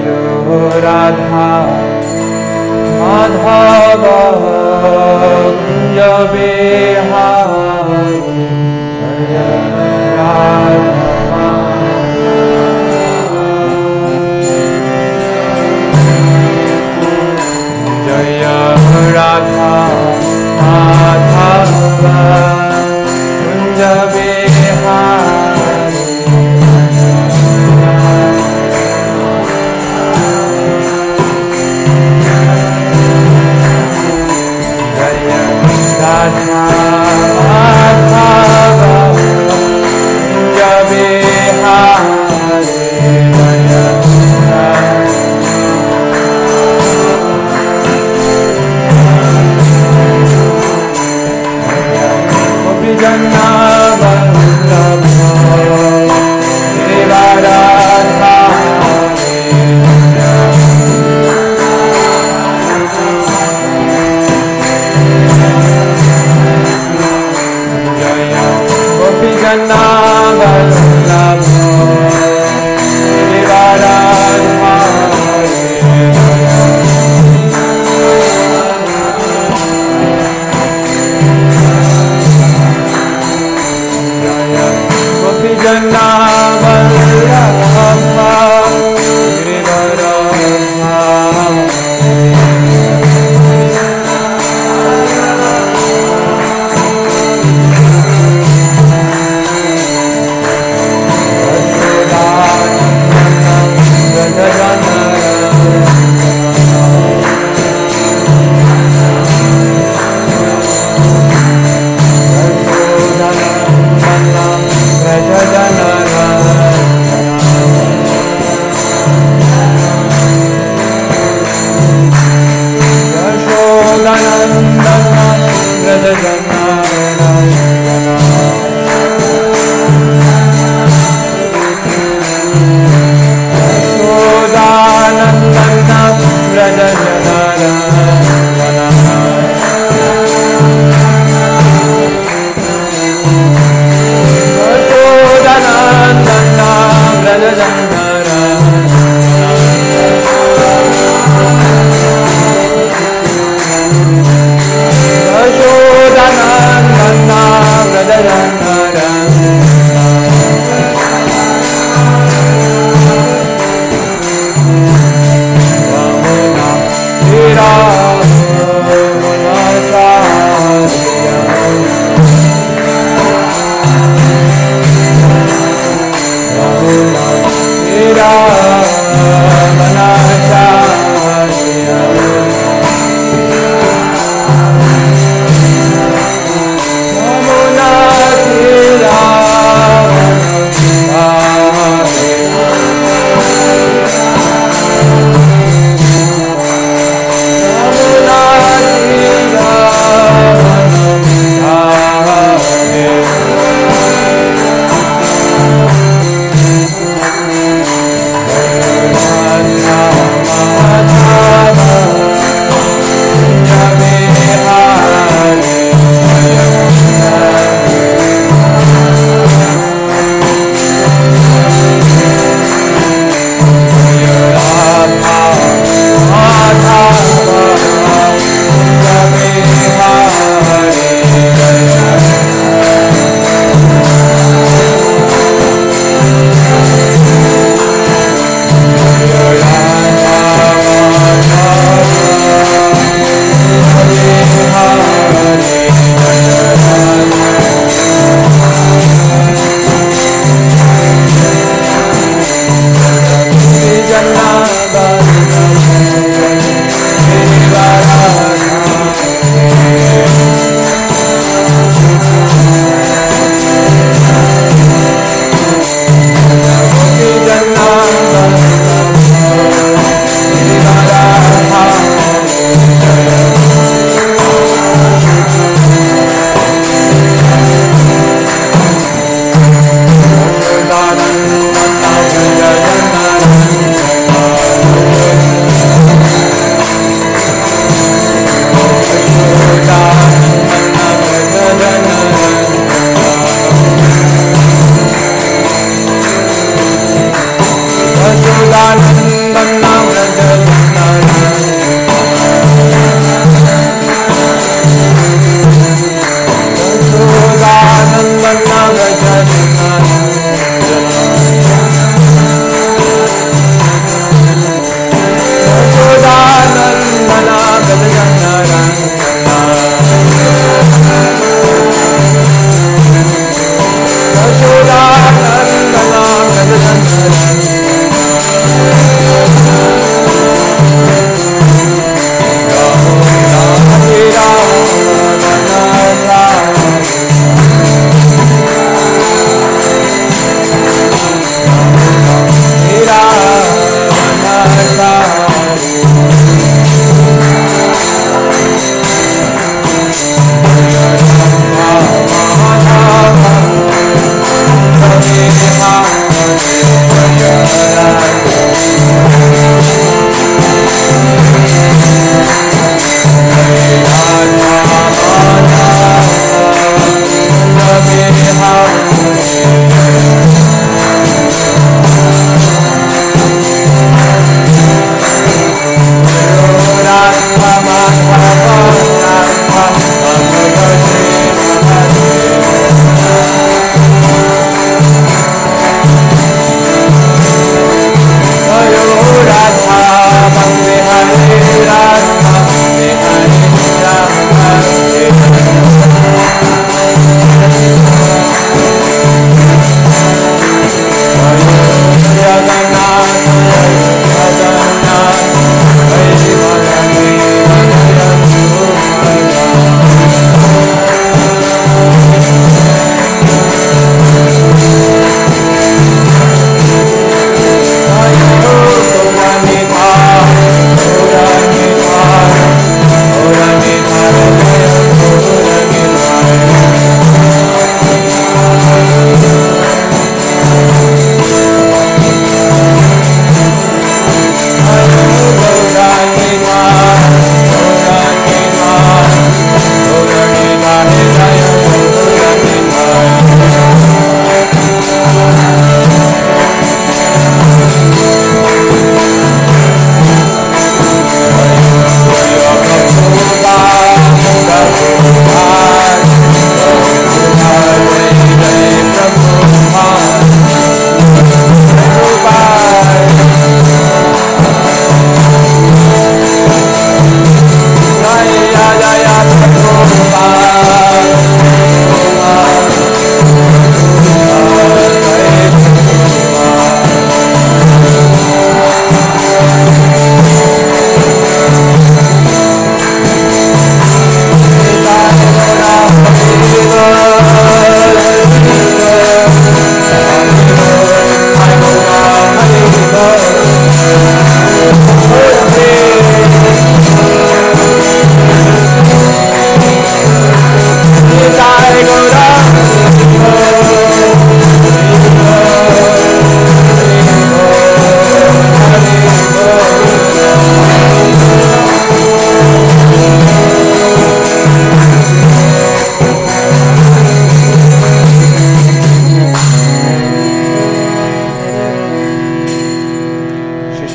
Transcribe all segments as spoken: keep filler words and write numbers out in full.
राधा माधव कुंज बिहारी जय राधा जय राधा माधव कुंज बिहारी राधा माधव कुंज बिहारी गोपी जन्ना वल्लभ देवा राधा गोपी जन्ना वल्लभ देवा राधा गोपी जन्ना Vallabh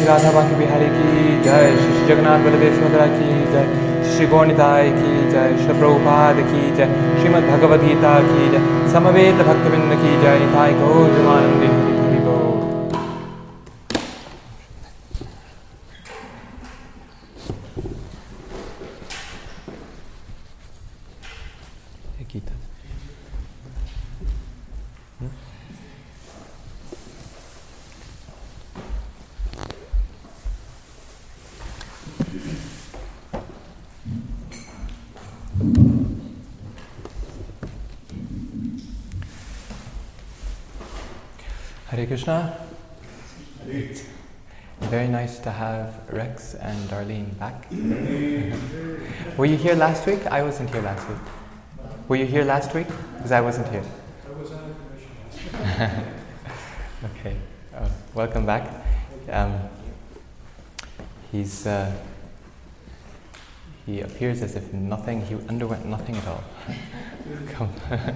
Shri Radha Baki Bihari ki Jai, Shri Jagannath Baladev Subhadra ki Jai, Shri Gaurnitai ki Jai, Shri Prabhupada ki Jai, Srimad Bhagavad Gita ki Jai, Samaveta Bhaktivinoda ki Jai, Nitai Gaur Premanande Hari Hari Bol. Gita. Hmm? Hare Krishna. It's very nice to have Rex and Darlene back. Were you here last week? I wasn't here last week. Were you here last week? Because I wasn't here. I was on commission. Okay. Uh, welcome back. Um, he's uh, he appears as if nothing. He underwent nothing at all. Come.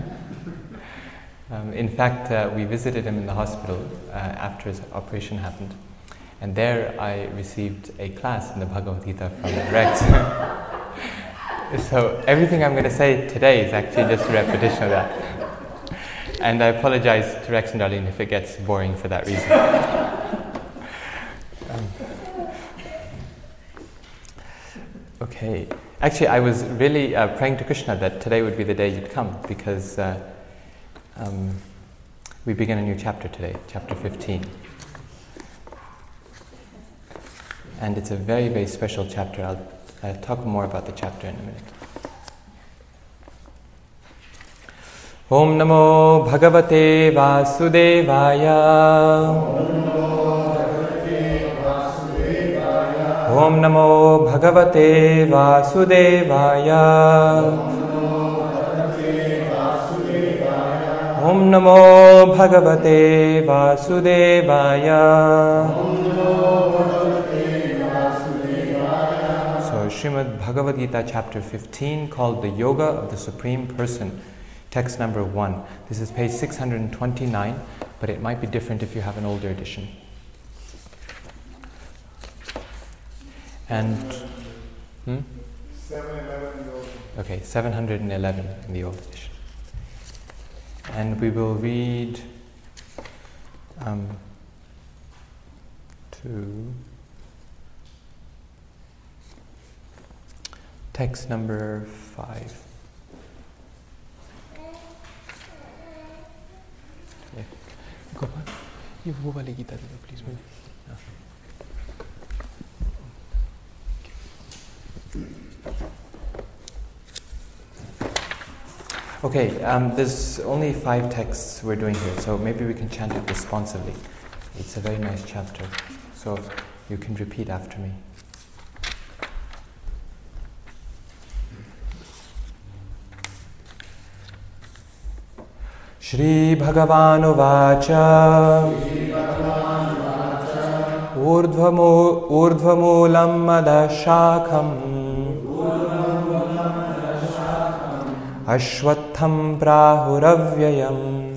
Um, in fact, uh, we visited him in the hospital uh, after his operation happened. And there I received a class in the Bhagavad Gita from Rex. So everything I'm going to say today is actually just a repetition of that. And I apologize to Rex and Darlene if it gets boring for that reason. um, okay. Actually, I was really uh, praying to Krishna that today would be the day you'd come, because uh, Um, we begin a new chapter today, chapter fifteen. And it's a very, very special chapter. I'll, I'll talk more about the chapter in a minute. Om Namo Bhagavate Vasudevaya. Om Namo Bhagavate Vasudevaya. Om Namo Bhagavate Vasudevaya. So, Srimad Bhagavad Gita, chapter fifteen, called the Yoga of the Supreme Person, text number one. This is page six hundred twenty-nine, but it might be different if you have an older edition. And hmm? seven eleven in the old. Okay, seven hundred eleven in the old edition. And we will read um, to text number five. Yeah. Gopal, you go wali Gita, please. No. Okay, um, there's only five texts we're doing here, so maybe we can chant it responsively. It's a very nice chapter, so you can repeat after me. Shri Bhagavanu Vacha Urdhvamu Urdhvamulam Madashakam Ashwatham Prahuravyayam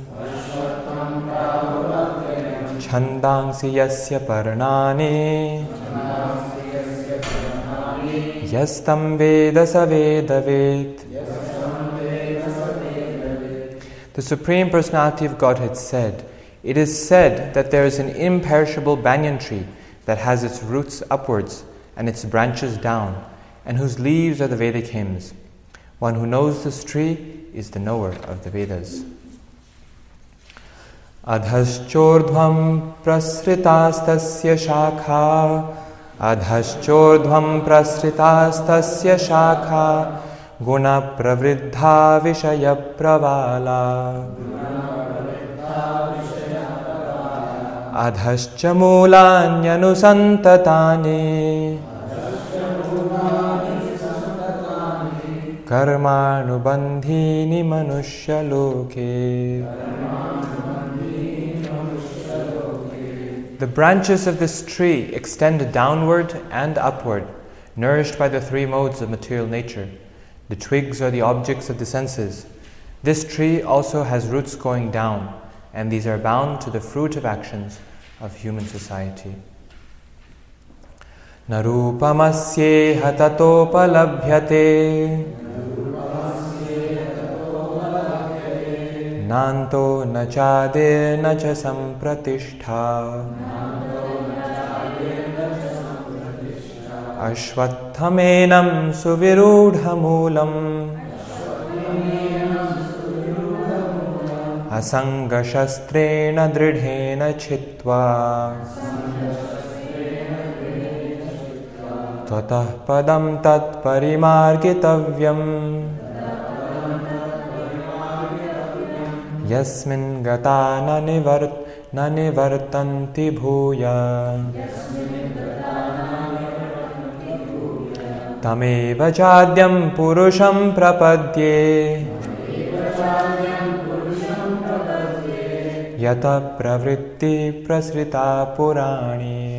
Chandangsi Yasya Parnani Yastam Veda Saveda Ved. The Supreme Personality of Godhead said, "It is said that there is an imperishable banyan tree that has its roots upwards and its branches down, and whose leaves are the Vedic hymns. One who knows this tree is the knower of the Vedas." Adhaschordhvam prasritastasya shakha Adhaschordhvam prasritastasya shakha Guna pravriddha vishaya pravala Adhascha mulanyanu Karmanubandhini manushya loke. The branches of this tree extend downward and upward, nourished by the three modes of material nature. The twigs are the objects of the senses. This tree also has roots going down, and these are bound to the fruit of actions of human society. Na rupamasyeh tatopalabhyate nanto na chadir na cha sampratishtha ashvattamenam suvirudhamulam asangashastrena dridhena chitva tatah padam tat parimargitavyam yasmin gata na nivart na nivartanti bhuya tameva chadyam purusham prapadye yata pravritti prasrita purani.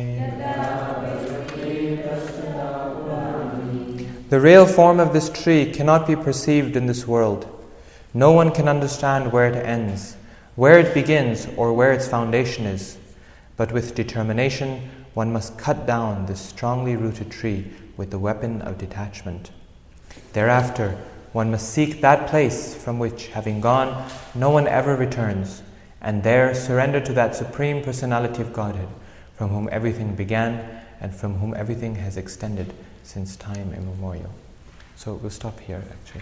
The real form of this tree cannot be perceived in this world. No one can understand where it ends, where it begins, or where its foundation is. But with determination, one must cut down this strongly rooted tree with the weapon of detachment. Thereafter, one must seek that place from which, having gone, no one ever returns, and there surrender to that Supreme Personality of Godhead, from whom everything began and from whom everything has extended since time immemorial. So we'll stop here, actually.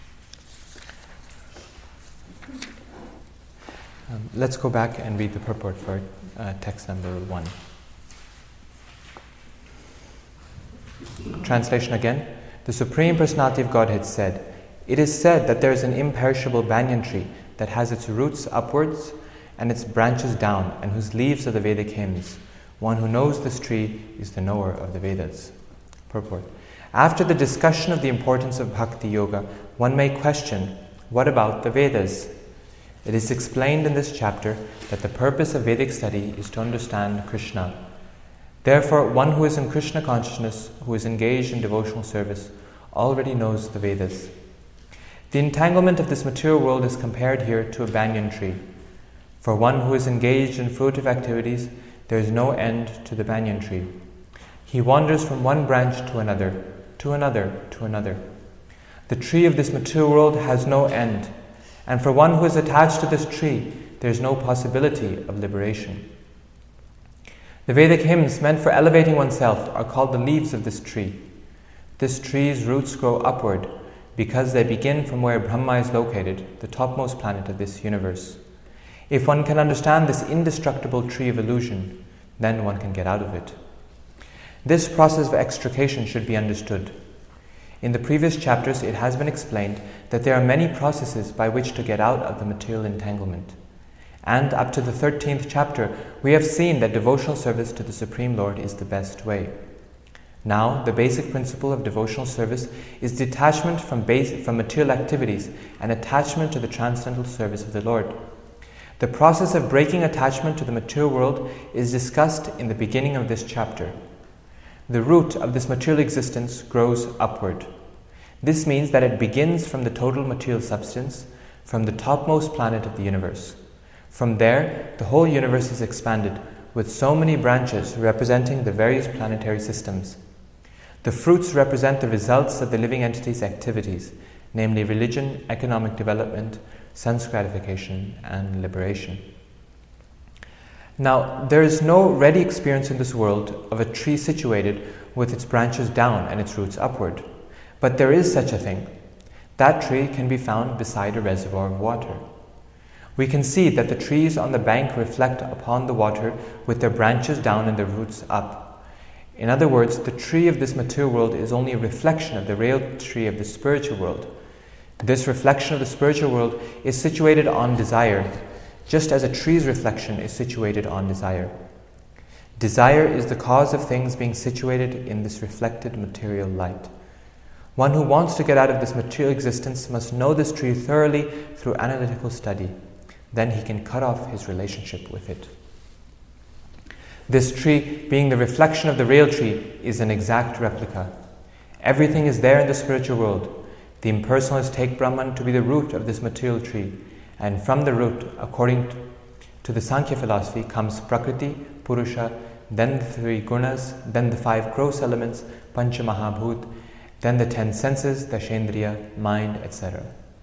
Um, let's go back and read the purport for uh, text number one. Translation again. The Supreme Personality of Godhead said, "It is said that there is an imperishable banyan tree that has its roots upwards and its branches down, and whose leaves are the Vedic hymns. One who knows this tree is the knower of the Vedas." Purport. After the discussion of the importance of Bhakti Yoga, one may question, what about the Vedas? It is explained in this chapter that the purpose of Vedic study is to understand Krishna. Therefore, one who is in Krishna consciousness, who is engaged in devotional service, already knows the Vedas. The entanglement of this material world is compared here to a banyan tree. For one who is engaged in fruitive activities, there is no end to the banyan tree. He wanders from one branch to another, to another, to another. The tree of this material world has no end, and for one who is attached to this tree, there is no possibility of liberation. The Vedic hymns meant for elevating oneself are called the leaves of this tree. This tree's roots grow upward because they begin from where Brahma is located, the topmost planet of this universe. If one can understand this indestructible tree of illusion, then one can get out of it. This process of extrication should be understood. In the previous chapters, it has been explained that there are many processes by which to get out of the material entanglement. And up to the thirteenth chapter, we have seen that devotional service to the Supreme Lord is the best way. Now, the basic principle of devotional service is detachment from, base, from material activities and attachment to the transcendental service of the Lord. The process of breaking attachment to the material world is discussed in the beginning of this chapter. The root of this material existence grows upward. This means that it begins from the total material substance, from the topmost planet of the universe. From there, the whole universe is expanded, with so many branches representing the various planetary systems. The fruits represent the results of the living entity's activities, namely religion, economic development, sense gratification, and liberation. Now, there is no ready experience in this world of a tree situated with its branches down and its roots upward. But there is such a thing. That tree can be found beside a reservoir of water. We can see that the trees on the bank reflect upon the water with their branches down and their roots up. In other words, the tree of this material world is only a reflection of the real tree of the spiritual world. This reflection of the spiritual world is situated on desire, just as a tree's reflection is situated on desire. Desire is the cause of things being situated in this reflected material light. One who wants to get out of this material existence must know this tree thoroughly through analytical study. Then he can cut off his relationship with it. This tree, being the reflection of the real tree, is an exact replica. Everything is there in the spiritual world. The impersonalists take Brahman to be the root of this material tree, and from the root, according to the Sankhya philosophy, comes Prakriti, Purusha, then the three gunas, then the five gross elements, pancha mahabhut, then the ten senses, dashendriya, mind, et cetera.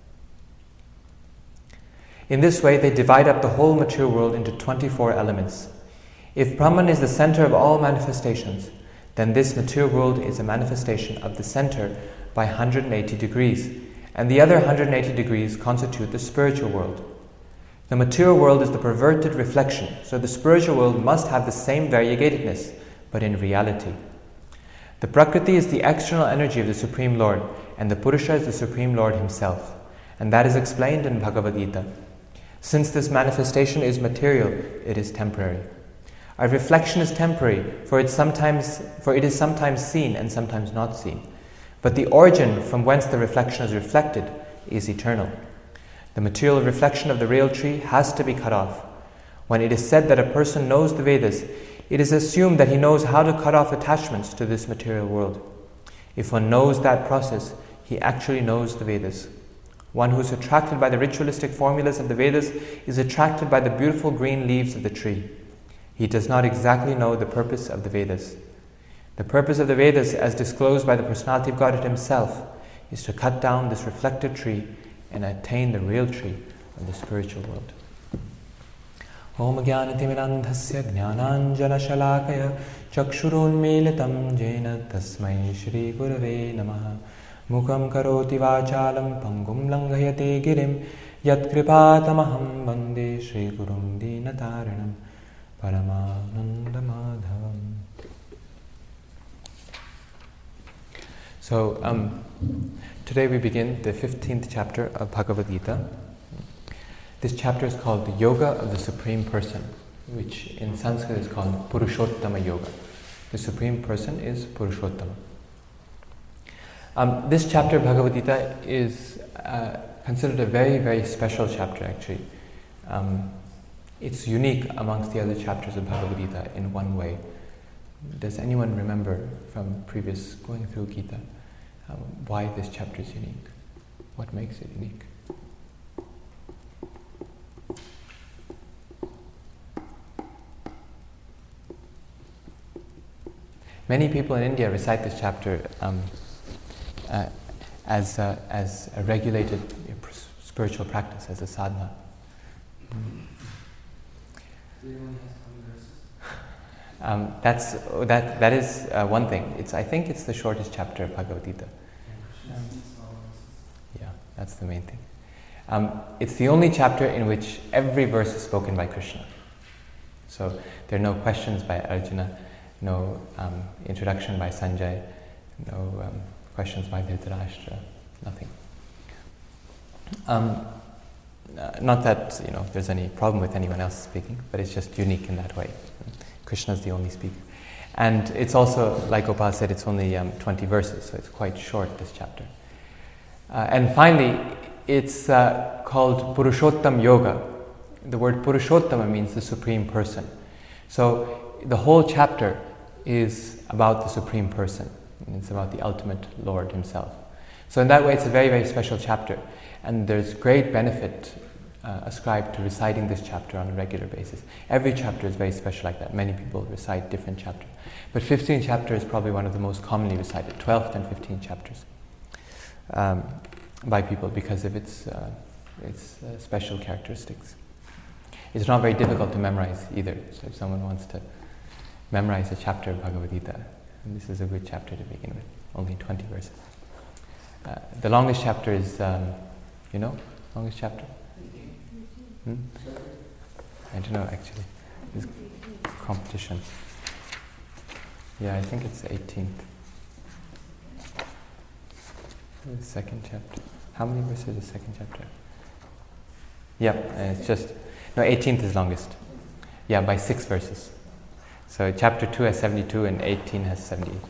In this way, they divide up the whole material world into twenty-four elements. If Brahman is the center of all manifestations, then this material world is a manifestation of the center by one hundred eighty degrees, and the other one hundred eighty degrees constitute the spiritual world. The material world is the perverted reflection, so the spiritual world must have the same variegatedness, but in reality. The Prakriti is the external energy of the Supreme Lord, and the Purusha is the Supreme Lord himself, and that is explained in Bhagavad Gita. Since this manifestation is material, it is temporary. Our reflection is temporary, for it, sometimes, for it is sometimes seen and sometimes not seen. But the origin from whence the reflection is reflected is eternal. The material reflection of the real tree has to be cut off. When it is said that a person knows the Vedas, it is assumed that he knows how to cut off attachments to this material world. If one knows that process, he actually knows the Vedas. One who is attracted by the ritualistic formulas of the Vedas is attracted by the beautiful green leaves of the tree. He does not exactly know the purpose of the Vedas. The purpose of the Vedas, as disclosed by the Personality of Godhead himself, is to cut down this reflected tree and attain the real tree of the spiritual world. Om Jnanatimidandhasya Jnananjana Shalakaya Chakshurunmilitam Jena Tasmai Shri Gurave Namaha Mukam Karoti Vachalam Pangum Langhayate Girim Yat Kripatamaham Vande Shri Gurum Dinataranam Paramananda Madhavam. So, um, today we begin the fifteenth chapter of Bhagavad Gita. This chapter is called the Yoga of the Supreme Person, which in Sanskrit is called Purushottama Yoga. The Supreme Person is Purushottama. Um, this chapter of Bhagavad Gita is uh, considered a very, very special chapter actually. Um, it's unique amongst the other chapters of Bhagavad Gita in one way. Does anyone remember from previous going through Gita um, why this chapter is unique? What makes it unique? Many people in India recite this chapter um, uh, as, uh, as a regulated uh, pr- spiritual practice, as a sadhana. Mm. Um, that's that. That is uh, one thing. It's I think it's the shortest chapter of Bhagavad Gita. Um, yeah, that's the main thing. Um, it's the only chapter in which every verse is spoken by Krishna. So there are no questions by Arjuna, no um, introduction by Sanjay, no um, questions by Dhritarashtra, nothing. Um, uh, not that you know there's any problem with anyone else speaking, but it's just unique in that way. Krishna is the only speaker. And it's also, like Gopal said, it's only um, twenty verses, so it's quite short, this chapter. Uh, and finally, it's uh, called Purushottam Yoga. The word Purushottama means the Supreme Person. So the whole chapter is about the Supreme Person. It's about the ultimate Lord himself. So in that way, it's a very, very special chapter. And there's great benefit Uh, ascribed to reciting this chapter on a regular basis. Every chapter is very special like that. Many people recite different chapters. But fifteenth chapter is probably one of the most commonly recited, twelfth and fifteenth chapters, um, by people because of its, uh, its uh, special characteristics. It's not very difficult to memorize either. So if someone wants to memorize a chapter of Bhagavad Gita, this is a good chapter to begin with. Only twenty verses. Uh, the longest chapter is, um, you know, longest chapter? Hmm? I don't know actually. There's competition. Yeah, I think it's the eighteenth. The second chapter. How many verses is the second chapter? Yeah, and it's just no. eighteenth is longest. Yeah, by six verses. So chapter two has seventy-two and eighteen has seventy-eight.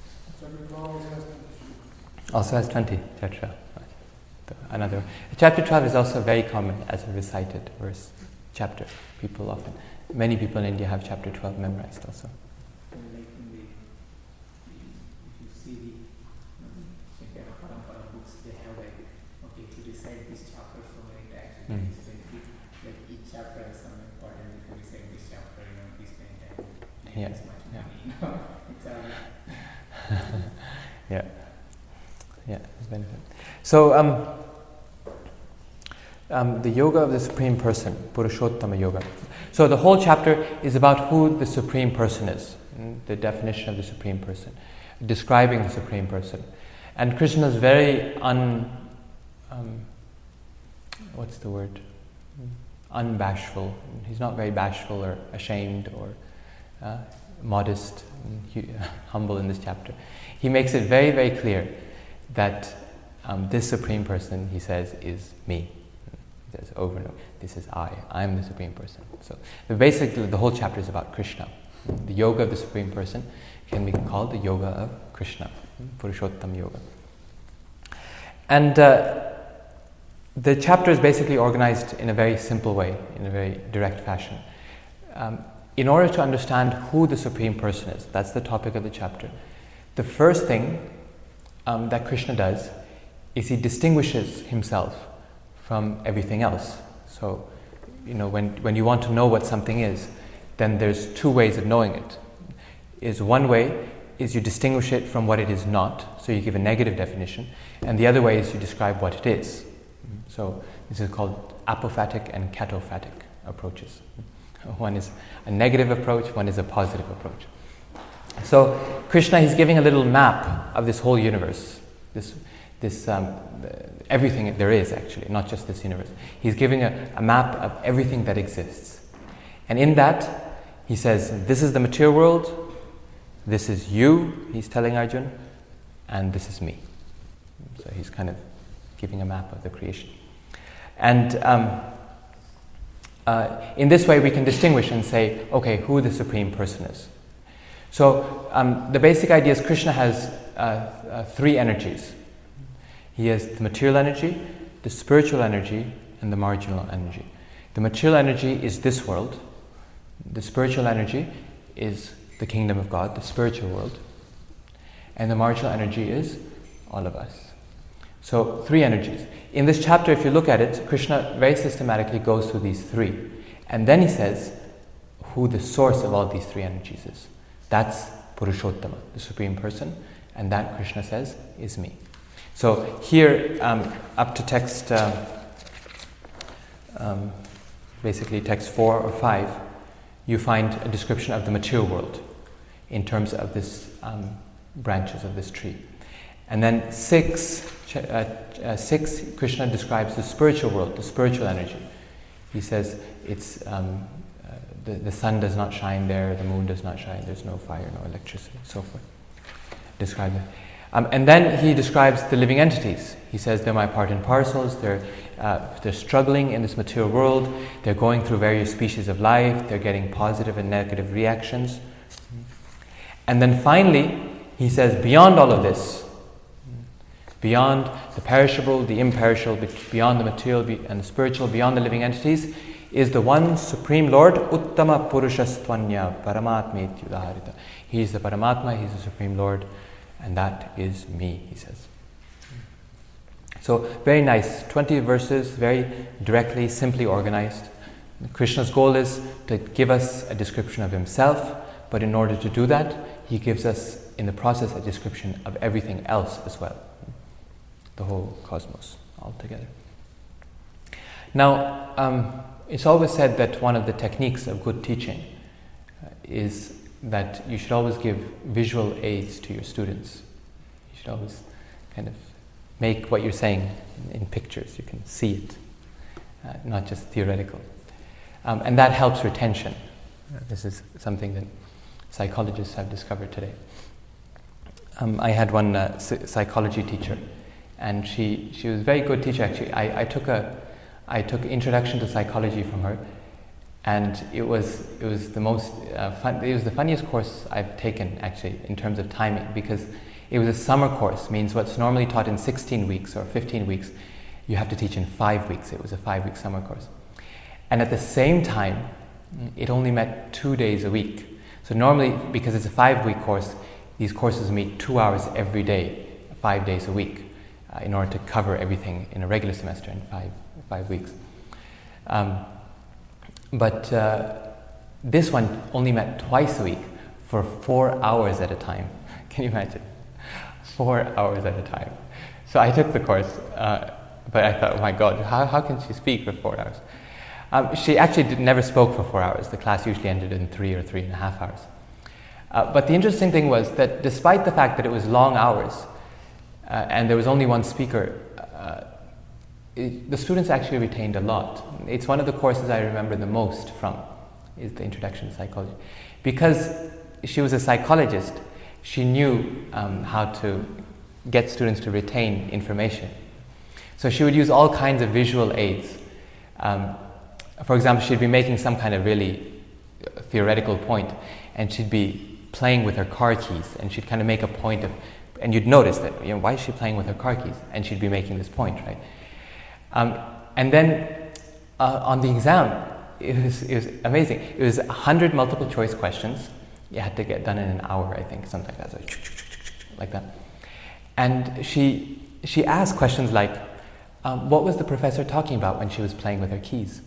Also has twenty. Chapter twelve. Another chapter twelve is also very common as a recited verse chapter. People often, many people in India have chapter twelve memorized also. Like in the, if you see the Shankara Parampara books, they have like, okay, if you recite this chapter so many times, Mm. like, like each chapter has some important. If you recite this chapter, you know, this many times, get Yeah. this much Yeah. money. You know, it's a Yeah, yeah, it's benefit. So, um, um, the yoga of the Supreme Person, Purushottama Yoga. So the whole chapter is about who the Supreme Person is, mm, the definition of the Supreme Person, describing the Supreme Person. And Krishna is very un, um, what's the word? Unbashful. He's not very bashful or ashamed or uh, modest and hu- humble in this chapter. He makes it very, very clear that um, this Supreme Person, he says, is me. He says over and over, this is I. I'm the Supreme Person. So basically the whole chapter is about Krishna. The yoga of the Supreme Person can be called the yoga of Krishna, Purushottama Yoga. And uh, the chapter is basically organized in a very simple way, in a very direct fashion. Um, in order to understand who the Supreme Person is, that's the topic of the chapter, the first thing um, that Krishna does is he distinguishes himself from everything else. So, you know, when, when you want to know what something is, then there's two ways of knowing it. Is one way is you distinguish it from what it is not, so you give a negative definition, and the other way is you describe what it is. So this is called apophatic and catophatic approaches. One is a negative approach, one is a positive approach. So Krishna, he's giving a little map of this whole universe, this, this um, everything there is actually, not just this universe. He's giving a, a map of everything that exists. And in that, he says, this is the material world, this is you, he's telling Arjuna, and this is me. So he's kind of giving a map of the creation. And um, uh, in this way we can distinguish and say, okay, who the Supreme Person is. So um, the basic idea is Krishna has uh, uh, three energies. He has the material energy, the spiritual energy, and the marginal energy. The material energy is this world. The spiritual energy is the kingdom of God, the spiritual world. And the marginal energy is all of us. So, three energies. In this chapter, if you look at it, Krishna very systematically goes through these three. And then he says who the source of all these three energies is. That's Purushottama, the Supreme Person. And that, Krishna says, is me. So here, um, up to text, um, um, basically text four or five, you find a description of the material world in terms of this um, branches of this tree. And then six, uh, uh, six, Krishna describes the spiritual world, the spiritual energy. He says it's um, uh, the, the sun does not shine there, the moon does not shine, there's no fire, no electricity, so forth. Describe it. Um, and then he describes the living entities. He says they're my part and parcels, they're, uh, they're struggling in this material world, they're going through various species of life, they're getting positive and negative reactions. And then finally, he says beyond all of this, beyond the perishable, the imperishable, beyond the material and the spiritual, beyond the living entities, is the one Supreme Lord, Uttama Purushastvanya Paramatma Ityudaharita. He is the Paramatma, he is the Supreme Lord, and that is me, he says. So, very nice. twenty verses, very directly, simply organized. Krishna's goal is to give us a description of himself, but in order to do that, he gives us, in the process, a description of everything else as well. The whole cosmos altogether. Now, um, it's always said that one of the techniques of good teaching uh, is that you should always give visual aids to your students. You should always kind of make what you're saying in, in pictures. You can see it, uh, not just theoretical. Um, and that helps retention. Uh, this is something that psychologists have discovered today. Um, I had one uh, psychology teacher, and she, she was a very good teacher actually. I, I took a I took Introduction to Psychology from her, and it was it was the most uh, fun. It was the funniest course I've taken actually in terms of timing, because it was a summer course. Means what's normally taught in sixteen weeks or fifteen weeks, you have to teach in five weeks. It was a five-week summer course, and at the same time, it only met two days a week. So normally, because it's a five-week course, these courses meet two hours every day, five days a week, uh, in order to cover everything in a regular semester in five five weeks. Um, but uh, this one only met twice a week, for four hours at a time. Can you imagine? Four hours at a time. So I took the course, uh, but I thought, oh my God, how, how can she speak for four hours? Um, she actually did, never spoke for four hours. The class usually ended in three or three and a half hours. Uh, but the interesting thing was that despite the fact that it was long hours, uh, and there was only one speaker, uh, it, the students actually retained a lot. It's one of the courses I remember the most from, is the Introduction to Psychology. Because she was a psychologist, she knew um, how to get students to retain information. So she would use all kinds of visual aids. Um, for example, she'd be making some kind of really theoretical point, and she'd be playing with her car keys, and she'd kind of make a point of, and you'd notice that, you know, why is she playing with her car keys? And she'd be making this point, right? Um, and then uh, on the exam, it was, it was amazing. It was one hundred multiple choice questions. You had to get done in an hour, I think, something like that, so like that. And she she asked questions like, um, what was the professor talking about when she was playing with her keys?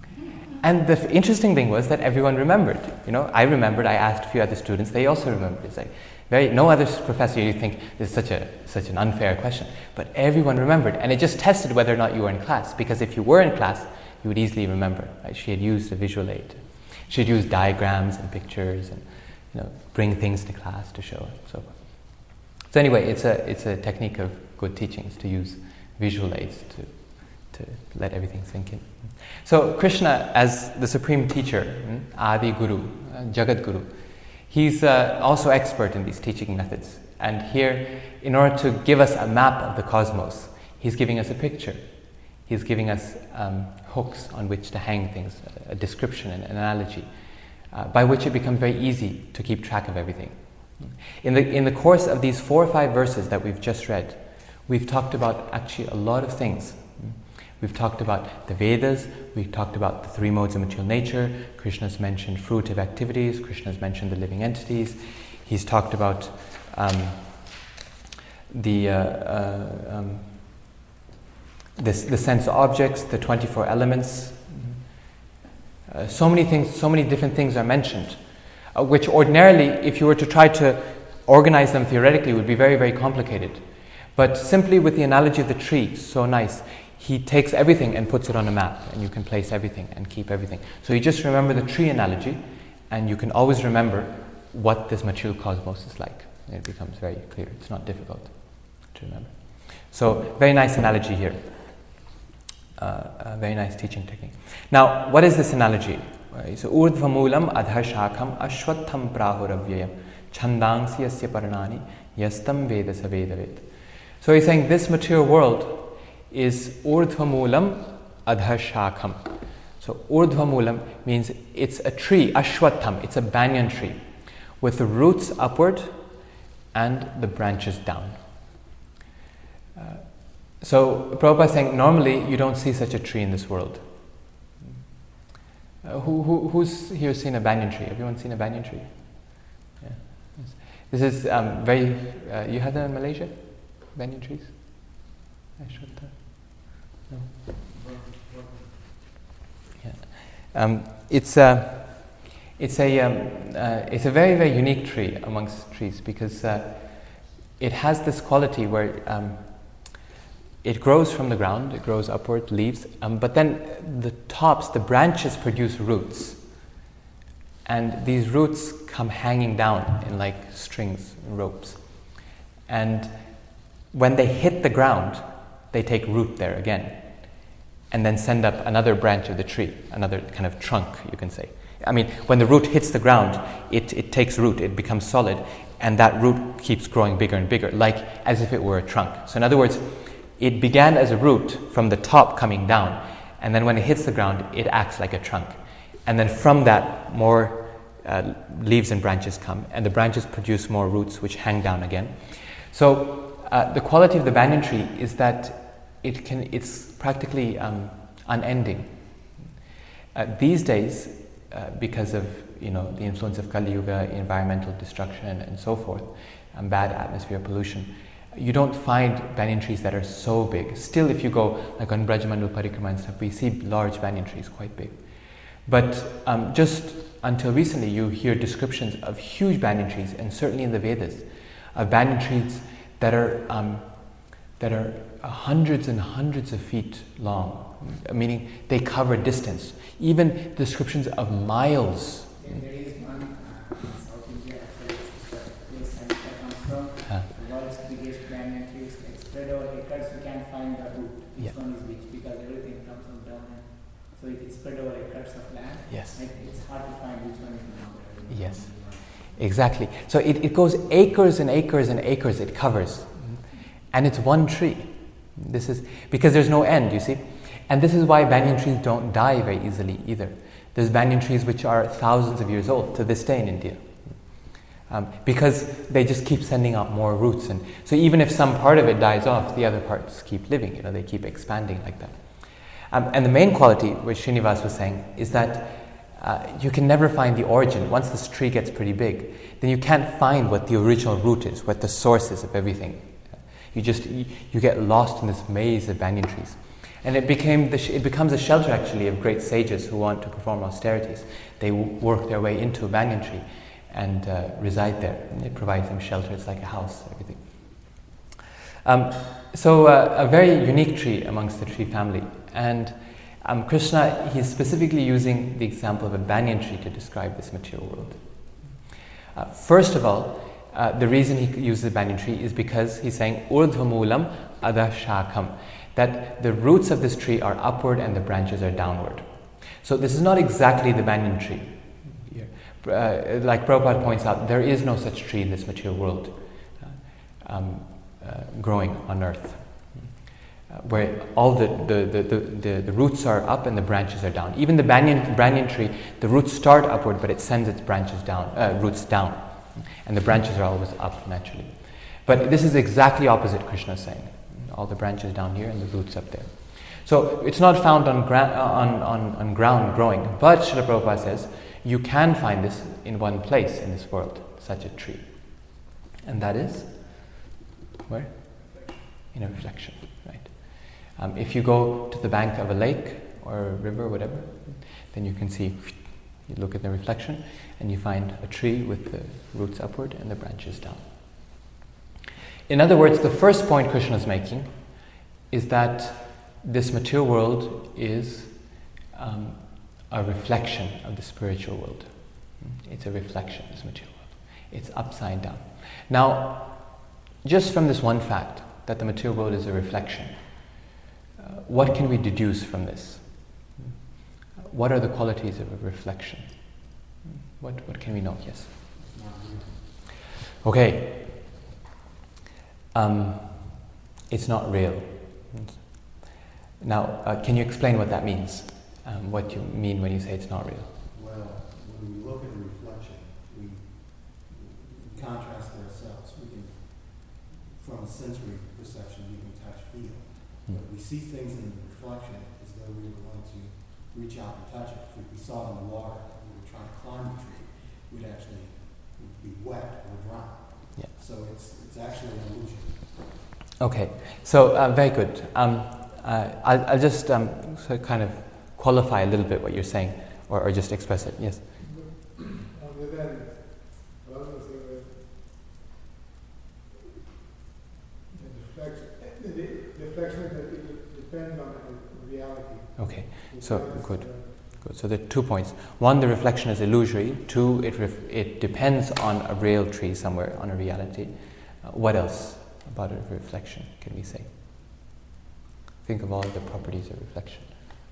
And the f- interesting thing was that everyone remembered. You know, I remembered. I asked a few other students; they also remembered. It's like very no other professor you think this is such a such an unfair question, but everyone remembered, and it just tested whether or not you were in class. Because if you were in class, you would easily remember. Right? She had used a visual aid. She had used diagrams and pictures, and you know, bring things to class to show and so forth. So anyway, it's a it's a technique of good teaching, is to use visual aids to to let everything sink in. So Krishna, as the supreme teacher, Adi Guru, Jagat Guru, he's uh, also expert in these teaching methods. And here, in order to give us a map of the cosmos, he's giving us a picture. He's giving us um, hooks on which to hang things, a description, an analogy, uh, by which it becomes very easy to keep track of everything. In the in the course of these four or five verses that we've just read, we've talked about actually a lot of things. We've talked about the Vedas, we've talked about the three modes of material nature, Krishna's mentioned fruitive activities, Krishna's mentioned the living entities, he's talked about um, the, uh, uh, um, this, the sense objects, the twenty-four elements. Uh, so many things, so many different things are mentioned, uh, which ordinarily, if you were to try to organize them theoretically, would be very, very complicated. But simply with the analogy of the tree, so nice, he takes everything and puts it on a map, and you can place everything and keep everything. So you just remember the tree analogy, and you can always remember what this material cosmos is like. And it becomes very clear. It's not difficult to remember. So, very nice analogy here. Uh, a very nice teaching technique. Now, what is this analogy? Right? So, urdhvamulam adhashakam ashwatham prahuravyayam chandangsi yasya paranani yastam veda savedavet. So he's saying this material world is urdhvamulam adhashakam. So urdhvamulam means it's a tree, ashwatham, it's a banyan tree, with the roots upward and the branches down. Uh, so Prabhupada is saying normally you don't see such a tree in this world. Uh, who, who who's here seen a banyan tree? Everyone seen a banyan tree? Yeah. This is um, very. Uh, you have that in Malaysia, banyan trees. Ashwattham. No. Yeah. Um, it's a. It's a. Um, uh, it's a very very unique tree amongst trees because uh, it has this quality where. Um, It grows from the ground, it grows upward, leaves, um, but then the tops, the branches produce roots. And these roots come hanging down in like strings and ropes. And when they hit the ground, they take root there again. And then send up another branch of the tree, another kind of trunk, you can say. I mean, when the root hits the ground, it, it takes root, it becomes solid, and that root keeps growing bigger and bigger, like as if it were a trunk. So in other words, it began as a root from the top coming down, and then when it hits the ground, it acts like a trunk. And then from that, more uh, leaves and branches come, and the branches produce more roots which hang down again. So uh, the quality of the banyan tree is that it can, it's practically um, unending. Uh, these days, uh, because of you know the influence of Kali Yuga, environmental destruction, and so forth, and bad atmosphere pollution, you don't find banyan trees that are so big. Still, if you go like on Brajamandal Parikrama and stuff, we see large banyan trees, quite big. But um, just until recently, you hear descriptions of huge banyan trees, and certainly in the Vedas, of banyan trees that are um, that are hundreds and hundreds of feet long, meaning they cover distance. Even descriptions of miles. There there is one uh, in South India, actually, it's the place I come from. Huh. The world's biggest banyan trees, like spread over acres, you can't find the root. Which Yeah. one is which, because everything comes from down and so it is spread over acres of land. Yes. Like, it's hard to find which one is the number. Yes. Exactly. So it, it goes acres and acres and acres it covers. And it's one tree. This is because there's no end, you see. And this is why banyan trees don't die very easily either. There's banyan trees which are thousands of years old to this day in India. Um, because they just keep sending out more roots. And so even if some part of it dies off, the other parts keep living, you know, they keep expanding like that. Um, and the main quality, which Srinivas was saying, is that uh, you can never find the origin. Once this tree gets pretty big, then you can't find what the original root is, what the source is of everything. You just, you, you get lost in this maze of banyan trees. And it became the sh- it becomes a shelter actually of great sages who want to perform austerities. They w- work their way into a banyan tree and uh, reside there. And it provides them shelter. It's like a house, everything. Um, so uh, a very unique tree amongst the tree family. And um, Krishna, he's specifically using the example of a banyan tree to describe this material world. Uh, first of all, uh, the reason he uses the banyan tree is because he's saying urdhvamulam adha shakam, that the roots of this tree are upward and the branches are downward. So this is not exactly the banyan tree. Uh, like Prabhupada points out, there is no such tree in this material world uh, um, uh, growing on earth, uh, where all the the, the, the, the the roots are up and the branches are down. Even the banyan, banyan tree, the roots start upward, but it sends its branches down, uh, roots down, and the branches are always up naturally. But this is exactly opposite Krishna is saying. All the branches down here and the roots up there. So it's not found on, gra- on, on, on ground growing, but Srila Prabhupada says, you can find this in one place in this world, such a tree. And that is, where? In a reflection, right? Um, if you go to the bank of a lake or a river or whatever, then you can see, you look at the reflection and you find a tree with the roots upward and the branches down. In other words, the first point Krishna is making is that this material world is um, a reflection of the spiritual world. It's a reflection of this material world. It's upside down. Now, just from this one fact, that the material world is a reflection, uh, what can we deduce from this? What are the qualities of a reflection? What, what can we know? Yes? Okay. Um, it's not real. Now, uh, can you explain what that means? Um, what you mean when you say it's not real? Well, when we look at a reflection, we, we contrast ourselves. We can, from a sensory perception, we can touch, feel. Mm. But we see things in the reflection as though we were going to reach out and touch it. If we saw it in the water, if we were trying to climb the tree, we'd actually be wet or dry. Yeah. So it's it's actually an illusion. Okay, so uh, very good. Um, uh, I'll, I'll just um, so kind of qualify a little bit what you're saying, or, or just express it. Yes. Other than, well, I was going to say that the reflection, the reflection it depends on the reality. Okay, so good. Good. So there are two points. One, the reflection is illusory. Two, it ref- it depends on a real tree somewhere, on a reality. Uh, what else about a reflection can we say? Think of all the properties of reflection.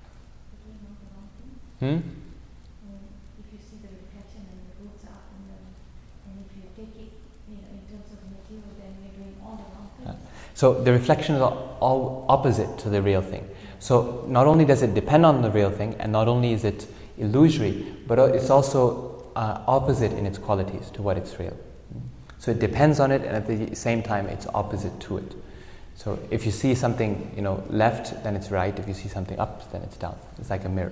Hmm? If you see the reflection and the roots are up and, the, and if you take it, you know, in terms of material, then you're doing all the wrong things. Uh, so the reflection is all, all opposite to the real thing. So not only does it depend on the real thing, and not only is it illusory, but it's also uh, opposite in its qualities to what it's real. So it depends on it, and at the same time, it's opposite to it. So if you see something, you know, left, then it's right. If you see something up, then it's down. It's like a mirror.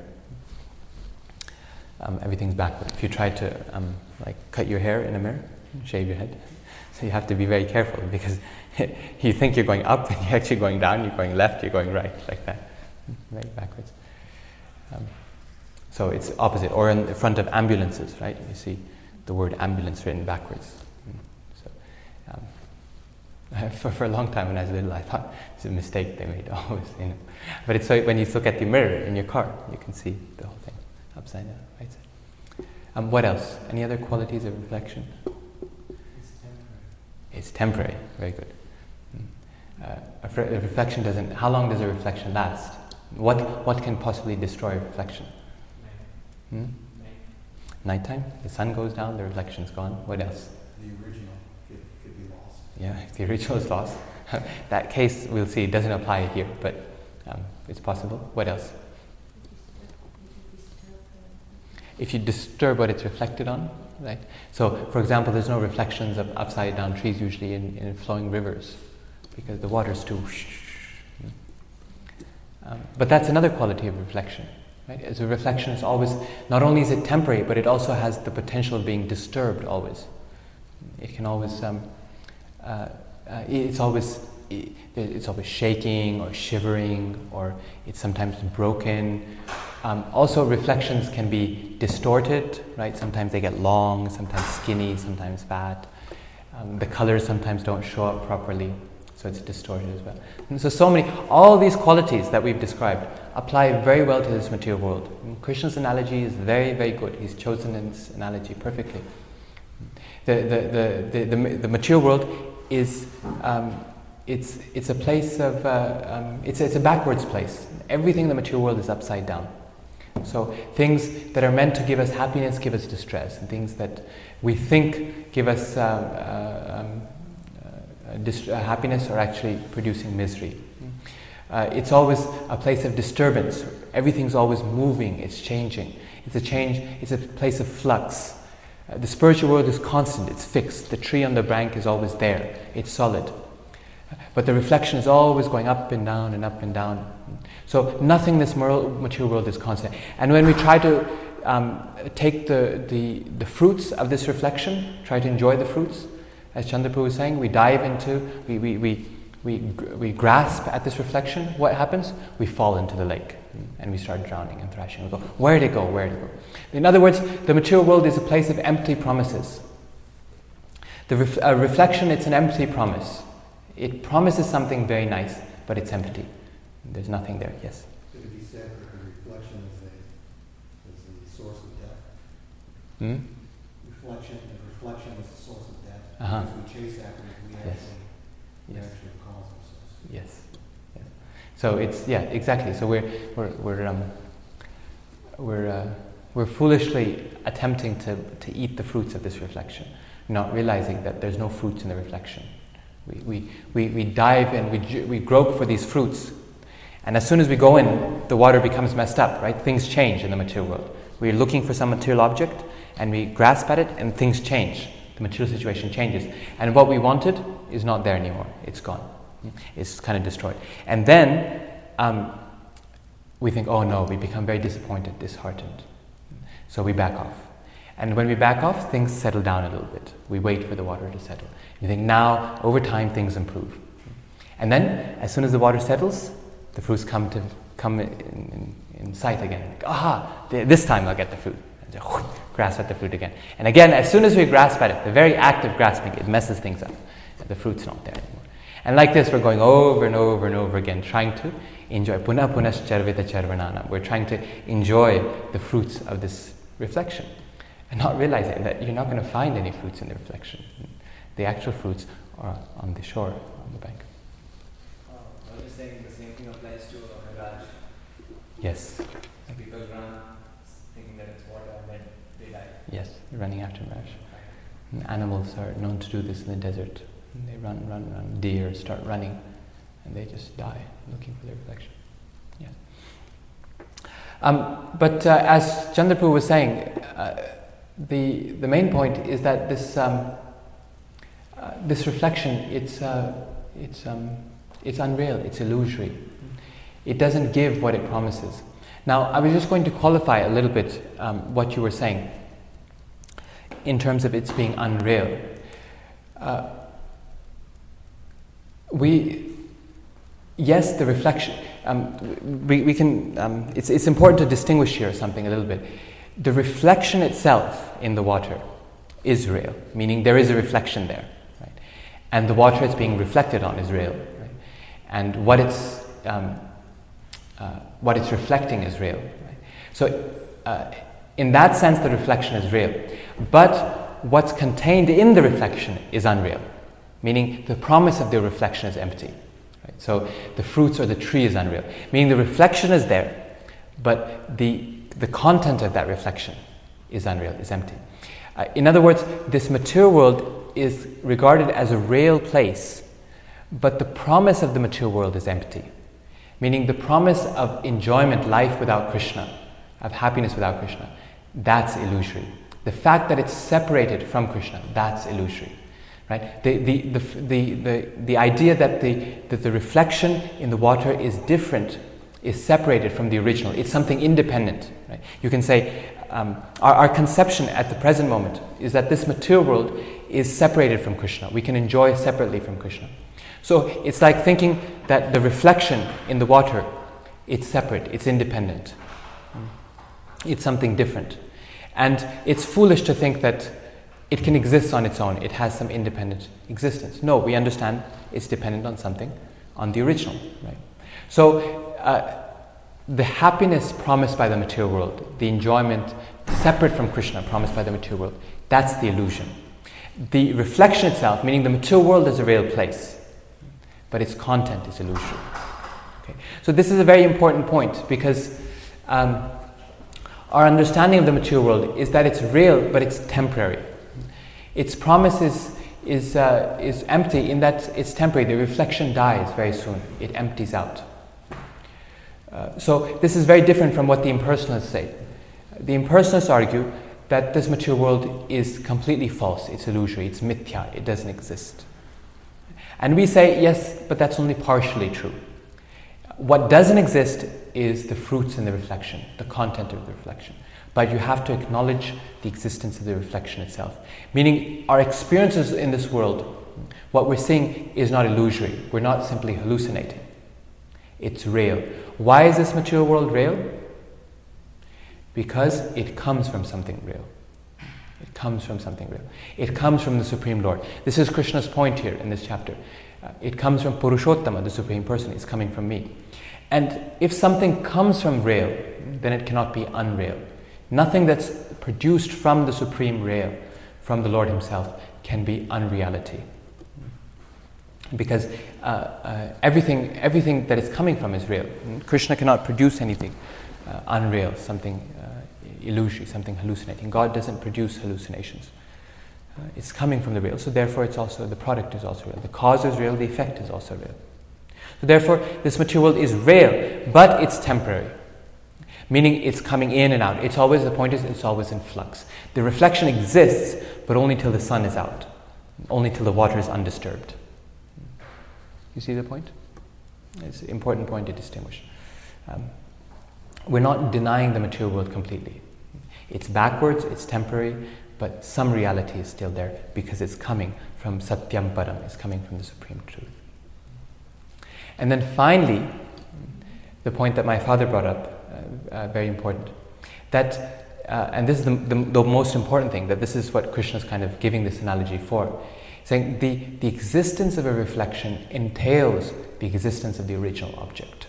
Um, everything's backward. If you try to um, like cut your hair in a mirror, shave your head, so you have to be very careful because you think you're going up and you're actually going down. You're going left. You're going right, like that, very backwards. Um, So it's opposite, or in the front of ambulances, right? You see the word ambulance written backwards. So, um, for, for a long time when I was little, I thought it's a mistake they made always, you know. But it's so when you look at the mirror in your car, you can see the whole thing upside down, right side. Um, what else? Any other qualities of reflection? It's temporary. It's temporary. Very good. Uh, a, fr- a reflection doesn't. How long does a reflection last? What what can possibly destroy a reflection? Hmm? Nighttime. The sun goes down, the reflection's gone. What else? The original could, could be lost. Yeah, if the original is lost, that case we'll see. It doesn't apply here, but um, it's possible. What else? If you disturb what it's reflected on, right? So, for example, there's no reflections of upside down trees usually in, in flowing rivers, because the water's too. Um, but that's another quality of reflection, right? As a reflection is always, not only is it temporary, but it also has the potential of being disturbed always. It can always, um, uh, uh, it's always, it's always shaking or shivering, or it's sometimes broken. Um, also, reflections can be distorted, right? Sometimes they get long, sometimes skinny, sometimes fat. Um, the colors sometimes don't show up properly, so it's distorted as well. And so, so many, all these qualities that we've described apply very well to this material world. And Krishna's analogy is very, very good. He's chosen this analogy perfectly. The the the the, the, the material world is um, it's it's a place of uh, um, it's it's a backwards place. Everything in the material world is upside down. So things that are meant to give us happiness give us distress, and things that we think give us uh, uh, um, uh, dist- uh, happiness are actually producing misery. Uh, it's always a place of disturbance. Everything's always moving. It's changing. It's a change. It's a place of flux. Uh, the spiritual world is constant. It's fixed. The tree on the bank is always there. It's solid. But the reflection is always going up and down and up and down. So nothing in this material world is constant. And when we try to um, take the, the, the fruits of this reflection, try to enjoy the fruits, as Chandrapur was saying, we dive into, we, we, we, we, we grasp at this reflection. What happens? We fall into the lake and we start drowning and thrashing. We go, where to go, where to go? In other words, the material world is a place of empty promises. The ref- a reflection, it's an empty promise. It promises something very nice, but it's empty. There's nothing there. Yes? Could it be said that the reflection is a, is the source of death? Hmm? Reflection, the reflection is the source of death. Uh-huh. Because we chase after it, we Yes. actually, we Yes. actually cause ourselves. Yes. Yes. So it's yeah, exactly. So we're we're we're um, we're uh, we're foolishly attempting to to eat the fruits of this reflection, not realizing that there's no fruits in the reflection. We we we, we dive and we we grope for these fruits. And as soon as we go in, the water becomes messed up, right? Things change in the material world. We're looking for some material object, and we grasp at it, and things change. The material situation changes. And what we wanted is not there anymore. It's gone. It's kind of destroyed. And then um, we think, oh no, we become very disappointed, disheartened. So we back off. And when we back off, things settle down a little bit. We wait for the water to settle. You think now, over time, things improve. And then, as soon as the water settles, the fruits come to come in, in, in sight again. Like, aha, th- this time I'll get the fruit. And just, whoosh, grasp at the fruit again. And again, as soon as we grasp at it, the very act of grasping, it messes things up. The fruit's not there anymore. And like this, we're going over and over and over again, trying to enjoy. Puna punas charvita charvanana. We're trying to enjoy the fruits of this reflection. And not realizing that you're not going to find any fruits in the reflection. The actual fruits are on the shore, on the bank. I was saying the same thing applies to a mirage. Yes. So people run thinking that it's water and then they die. Yes, running after mirage. And animals are known to do this in the desert. And they run, run, run. Deer start running, and they just die looking for their reflection. Yes. Um, but uh, as Chandrapur was saying, uh, the the main point is that this um, uh, this reflection, it's uh, it's um, it's unreal. It's illusory. It doesn't give what it promises. Now, I was just going to qualify a little bit um, what you were saying in terms of its being unreal. Uh, we, yes, the reflection, um, we, we can, um, it's, it's important to distinguish here something a little bit. The reflection itself in the water is real, meaning there is a reflection there, right? And the water it's being reflected on is real, right? And what it's, um, uh, what it's reflecting is real, right? So uh, in that sense, the reflection is real. But what's contained in the reflection is unreal, meaning the promise of the reflection is empty. Right? So the fruits or the tree is unreal, meaning the reflection is there, but the the content of that reflection is unreal, is empty. Uh, in other words, this material world is regarded as a real place, but the promise of the material world is empty, meaning the promise of enjoyment, life without Krishna, of happiness without Krishna, that's illusory. The fact that it's separated from Krishna, that's illusory. Right? The, the, the, the, the, the idea that the, that the reflection in the water is different, is separated from the original. It's something independent. Right? You can say um, our, our conception at the present moment is that this material world is separated from Krishna. We can enjoy separately from Krishna. So it's like thinking that the reflection in the water, it's separate, it's independent. It's something different. And it's foolish to think that it can exist on its own. It has some independent existence. No, we understand it's dependent on something, on the original. Right? So uh, the happiness promised by the material world, the enjoyment separate from Krishna promised by the material world, that's the illusion. The reflection itself, meaning the material world is a real place, but its content is illusory. Okay? So this is a very important point because um, our understanding of the material world is that it's real, but it's temporary. Its promise is, is, uh, is empty in that it's temporary. The reflection dies very soon. It empties out. Uh, so this is very different from what the impersonalists say. The impersonalists argue that this material world is completely false. It's illusory. It's mithya. It doesn't exist. And we say, yes, but that's only partially true. What doesn't exist is the fruits in the reflection, the content of the reflection. But you have to acknowledge the existence of the reflection itself. Meaning our experiences in this world, what we're seeing is not illusory. We're not simply hallucinating. It's real. Why is this material world real? Because it comes from something real. It comes from something real. It comes from the Supreme Lord. This is Krishna's point here in this chapter. Uh, it comes from Purushottama, the Supreme Person. It's coming from me. And if something comes from real, then it cannot be unreal. Nothing that's produced from the Supreme Real, from the Lord Himself, can be unreality. Because uh, uh, everything, everything that is coming from is real. Krishna cannot produce anything uh, unreal, something uh, illusory, something hallucinating. God doesn't produce hallucinations. Uh, it's coming from the real. So therefore, it's also the product is also real. The cause is real. The effect is also real. So therefore, this material world is real, but it's temporary. Meaning it's coming in and out. It's always, the point is, it's always in flux. The reflection exists, but only till the sun is out. Only till the water is undisturbed. You see the point? It's an important point to distinguish. Um, we're not denying the material world completely. It's backwards, it's temporary, but some reality is still there because it's coming from Satyam Param. It's coming from the Supreme Truth. And then finally, the point that my father brought up, Uh, uh, very important, that, uh, and this is the, the, the most important thing, that this is what Krishna is kind of giving this analogy for, saying the, the existence of a reflection entails the existence of the original object.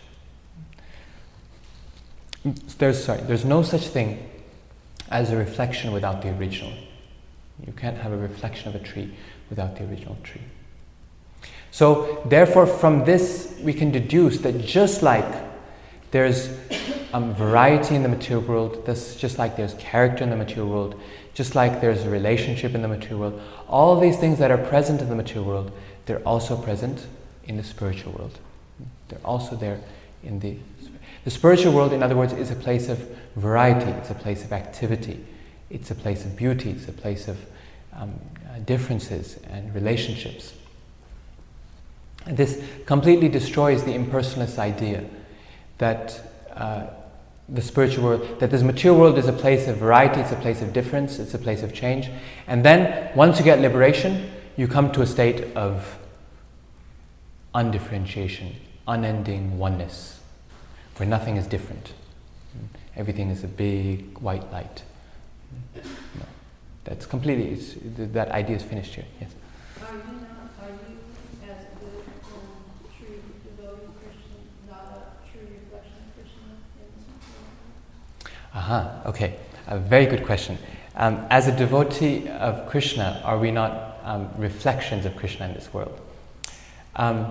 There's, sorry, there's no such thing as a reflection without the original. You can't have a reflection of a tree without the original tree. So, therefore, from this we can deduce that just like there's um, variety in the material world, this, just like there's character in the material world, just like there's a relationship in the material world, all these things that are present in the material world, they're also present in the spiritual world. They're also there in the... The spiritual world, in other words, is a place of variety, it's a place of activity, it's a place of beauty, it's a place of um, uh, differences and relationships. And this completely destroys the impersonalist idea that uh, the spiritual world, that this material world is a place of variety, it's a place of difference, it's a place of change. And then, once you get liberation, you come to a state of undifferentiation, unending oneness. where nothing is different. Everything is a big white light. No, that's completely, it's, that idea is finished here. Yes. Are you not, are you, as a good, um, true devoted Christian, not a true reflection of Krishna in this world? Aha, okay. A very good question. Um, as a devotee of Krishna, are we not um, reflections of Krishna in this world? Um,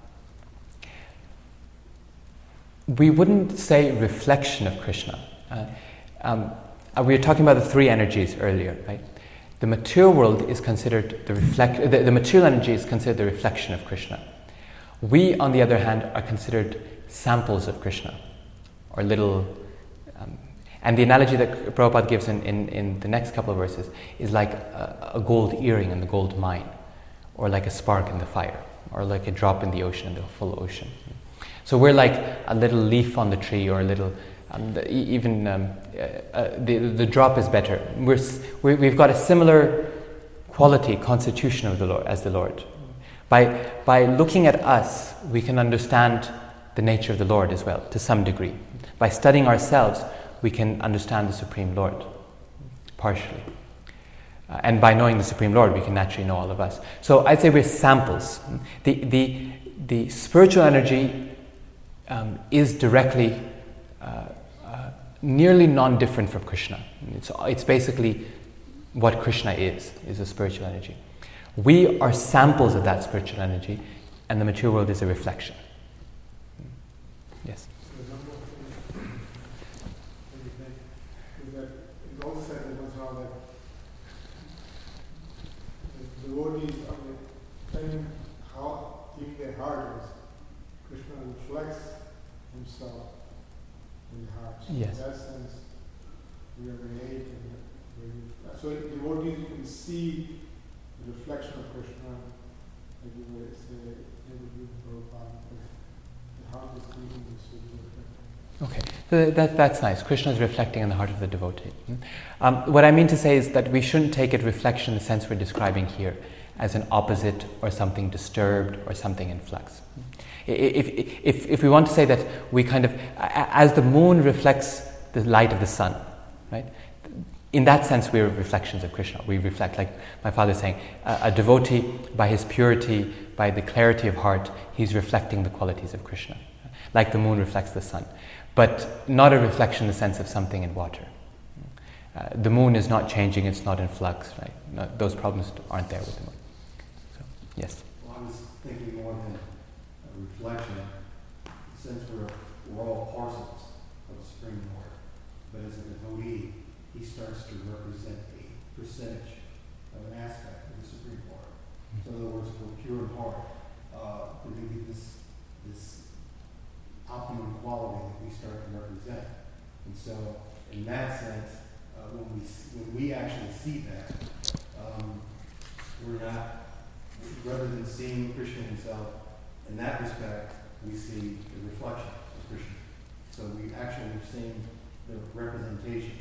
we wouldn't say reflection of Krishna. Uh, um, uh, we were talking about the three energies earlier, right? The material world is considered the reflect. The, the material energy is considered the reflection of Krishna. We, on the other hand, are considered samples of Krishna, or little. Um, and the analogy that Prabhupada gives in, in, in the next couple of verses is like a, a gold earring in the gold mine, or like a spark in the fire, or like a drop in the ocean in the full ocean. So we're like a little leaf on the tree, or a little, um, the, even um, uh, uh, the the drop is better. We're, we're we've got a similar quality, constitution of the Lord as the Lord. By by looking at us, we can understand the nature of the Lord as well, to some degree. By studying ourselves, we can understand the Supreme Lord, partially. Uh, and by knowing the Supreme Lord, we can naturally know all of us. So I'd say we're samples. The the the spiritual energy um, is directly, uh, uh, nearly non-different from Krishna. It's it's basically what Krishna is, is a spiritual energy. We are samples of that spiritual energy, and the material world is a reflection. Yes. Devotees, I mean, depending how deep their heart is, Krishna reflects himself in the heart. So Yes. in that sense, we are created. So devotees, you can see the reflection of Krishna, like you would say, they would do Prabhupada, because the heart is beating the soul to reflect. Okay, so that, that's nice. Krishna is reflecting in the heart of the devotee. Um, what I mean to say is that we shouldn't take it reflection in the sense we're describing here as an opposite or something disturbed or something in flux. If, if, if we want to say that we kind of, as the moon reflects the light of the sun, right? In that sense, we're reflections of Krishna. We reflect, like my father is saying, a, a devotee, by his purity, by the clarity of heart, he's reflecting the qualities of Krishna. Like the moon reflects the sun. But not a reflection in the sense of something in water. Uh, the moon is not changing, it's not in flux, right? No, those problems aren't there with the moon. So, yes? Well, I was thinking more than a reflection, since we're, we're all parcels of the Supreme Lord, but as a devotee, he starts to represent a percentage of an aspect of the Supreme Lord. So in other words, if we're pure in heart, uh, there may be this, this optimum quality that we start to represent. And so, in that sense, uh, when we when we actually see that, um, we're not, rather than seeing Krishna himself in that respect, we see the reflection of Krishna. So we actually are seeing the representation.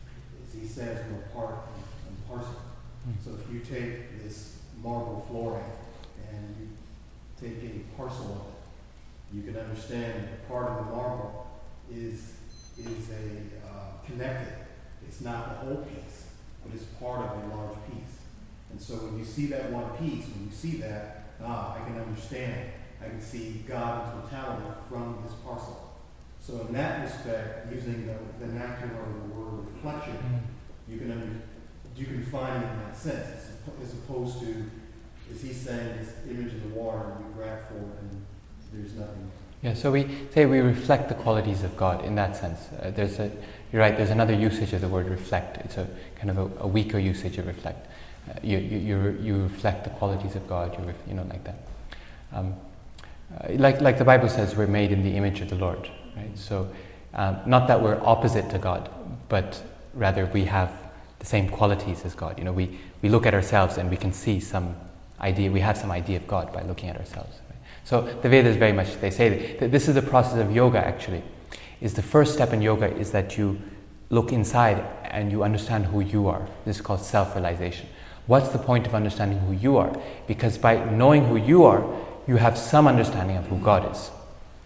As he says, we're part and parcel. So if you take this marble flooring and you take a parcel of it, you can understand that part of the marble is is a uh, connected. It's not the whole piece, but it's part of a large piece. And so when you see that one piece, when you see that, ah, I can understand. I can see God in totality from this parcel. So in that respect, using the vernacular of the word reflection, you can under, you can find it in that sense, as, as opposed to, as he's saying, this image in the water, and you grab for it, and there's nothing. Yeah, so we say we reflect the qualities of God in that sense. Uh, there's a, you're right, there's another usage of the word reflect. It's a kind of a, a weaker usage of reflect. Uh, you, you, you, you reflect the qualities of God, you, ref, you know, like that. Um, uh, like, like the Bible says, we're made in the image of the Lord, right? So, um, not that we're opposite to God, but rather we have the same qualities as God. You know, we, we look at ourselves and we can see some idea, we have some idea of God by looking at ourselves. Right? So the Vedas very much, they say that this is the process of yoga actually. Is the first step in yoga is that you look inside and you understand who you are. This is called self-realization. What's the point of understanding who you are? Because by knowing who you are, you have some understanding of who God is.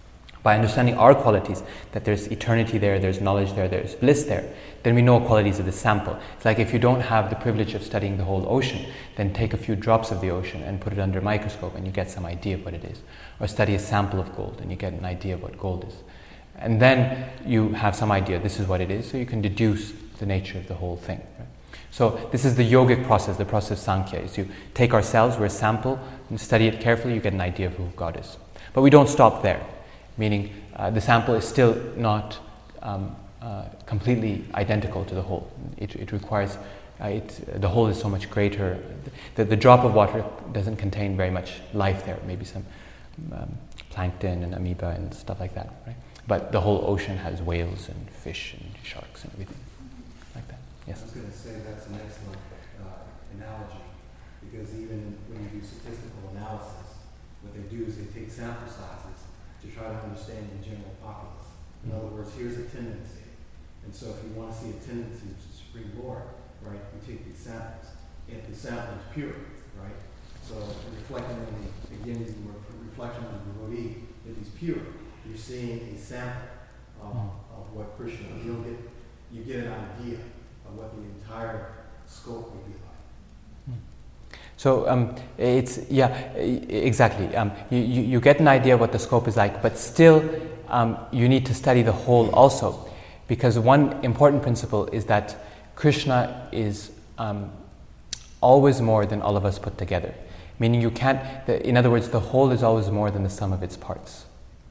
by understanding our qualities, that there's eternity there, there's knowledge there, there's bliss there, then we know qualities of the sample. It's like if you don't have the privilege of studying the whole ocean, then take a few drops of the ocean and put it under a microscope and you get some idea of what it is. Or study a sample of gold and you get an idea of what gold is. And then you have some idea, this is what it is, so you can deduce the nature of the whole thing. Right? So this is the yogic process, the process of Sankhya, is you take ourselves, we're a sample, and study it carefully, you get an idea of who God is. But we don't stop there, meaning uh, the sample is still not um, uh, completely identical to the whole. It, it requires, uh, it, the whole is so much greater. The, the drop of water doesn't contain very much life there, maybe some um, plankton and amoeba and stuff like that, right? But the whole ocean has whales and fish and sharks and everything like that. Yes? I was going to say that's an excellent uh, analogy, because even when you do statistical analysis, what they do is they take sample sizes to try to understand the general populace. In other words, here's a tendency. And so if you want to see a tendency of the Supreme Lord, right, you take these samples. If the sample is pure, right, so reflecting on the, again, using the word reflection on the devotee, if he's pure, you're seeing a sample of, mm. of what Krishna, you'll get, you get an idea of what the entire scope would be like. Mm. So um, it's, yeah, exactly. Um, you, you, you get an idea of what the scope is like, but still um, you need to study the whole also, because one important principle is that Krishna is um, always more than all of us put together. Meaning you can't, the, in other words, the whole is always more than the sum of its parts.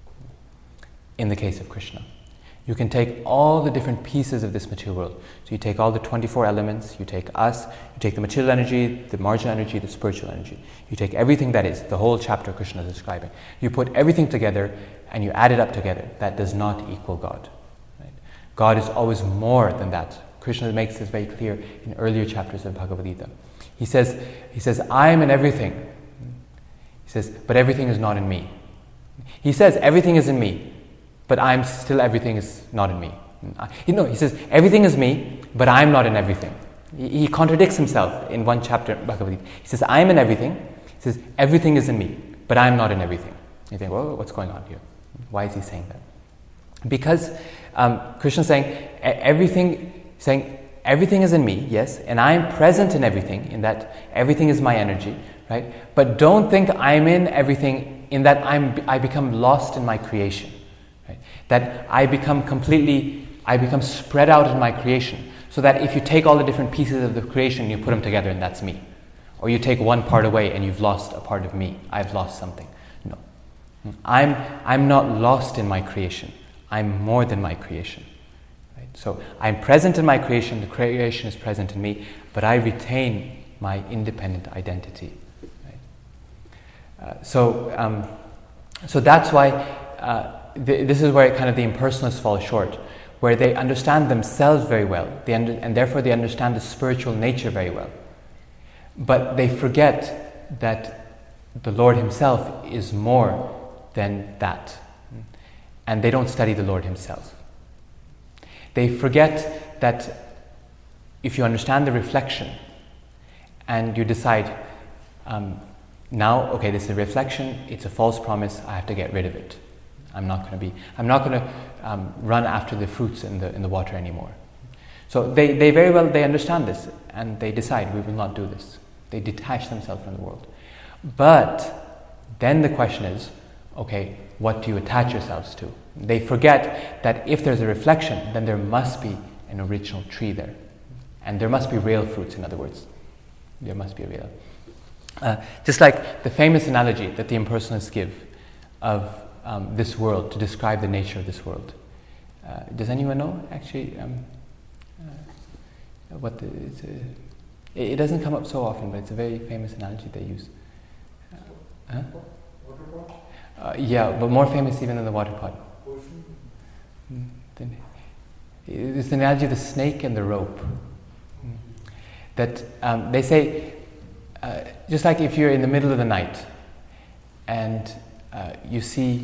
In the case of Krishna, you can take all the different pieces of this material world. So you take all the twenty-four elements, you take us, you take the material energy, the marginal energy, the spiritual energy. You take everything that is, the whole chapter Krishna is describing. You put everything together and you add it up together. That does not equal God. Right? God is always more than that. Krishna makes this very clear in earlier chapters of Bhagavad Gita. He says, he says, I am in everything. He says, but everything is not in me. He says, everything is in me. But I'm still, everything is not in me. You know, he says, everything is me, but I'm not in everything. He, he contradicts himself in one chapter of Bhagavad Gita. He says, I'm in everything. He says, everything is in me, but I'm not in everything. You think, well, what's going on here? Why is he saying that? Because um, Krishna's saying, everything, saying, everything is in me, yes, and I'm present in everything, in that everything is my energy, right? But don't think I'm in everything in that I'm, I become lost in my creation. Right? That I become completely, I become spread out in my creation. So that if you take all the different pieces of the creation, you put them together and that's me. Or you take one part away and you've lost a part of me. I've lost something. No. I'm, I'm not lost in my creation. I'm more than my creation. Right? So I'm present in my creation, the creation is present in me, but I retain my independent identity. Right? Uh, so, um, so that's why uh, this is where kind of the impersonalists fall short, where they understand themselves very well, they under, and therefore they understand the spiritual nature very well. But they forget that the Lord Himself is more than that. And they don't study the Lord Himself. They forget that if you understand the reflection and you decide, um, now, okay, this is a reflection, it's a false promise, I have to get rid of it. I'm not going to be. I'm not going to um, run after the fruits in the in the water anymore. So they, they very well they understand this and they decide we will not do this. They detach themselves from the world. But then the question is, okay, what do you attach yourselves to? They forget that if there's a reflection, then there must be an original tree there, and there must be real fruits. In other words, there must be a real. Uh, just like the famous analogy that the impersonalists give of Um, this world, to describe the nature of this world. Uh, does anyone know, actually, um, uh, what the, it's a, it, it doesn't come up so often, but it's a very famous analogy they use. Uh, huh? Water pot? Uh, yeah, but more famous even than the water pot. Ocean? Mm, then, it's the analogy of the snake and the rope. Mm. That um, they say, uh, just like if you're in the middle of the night, and Uh, you see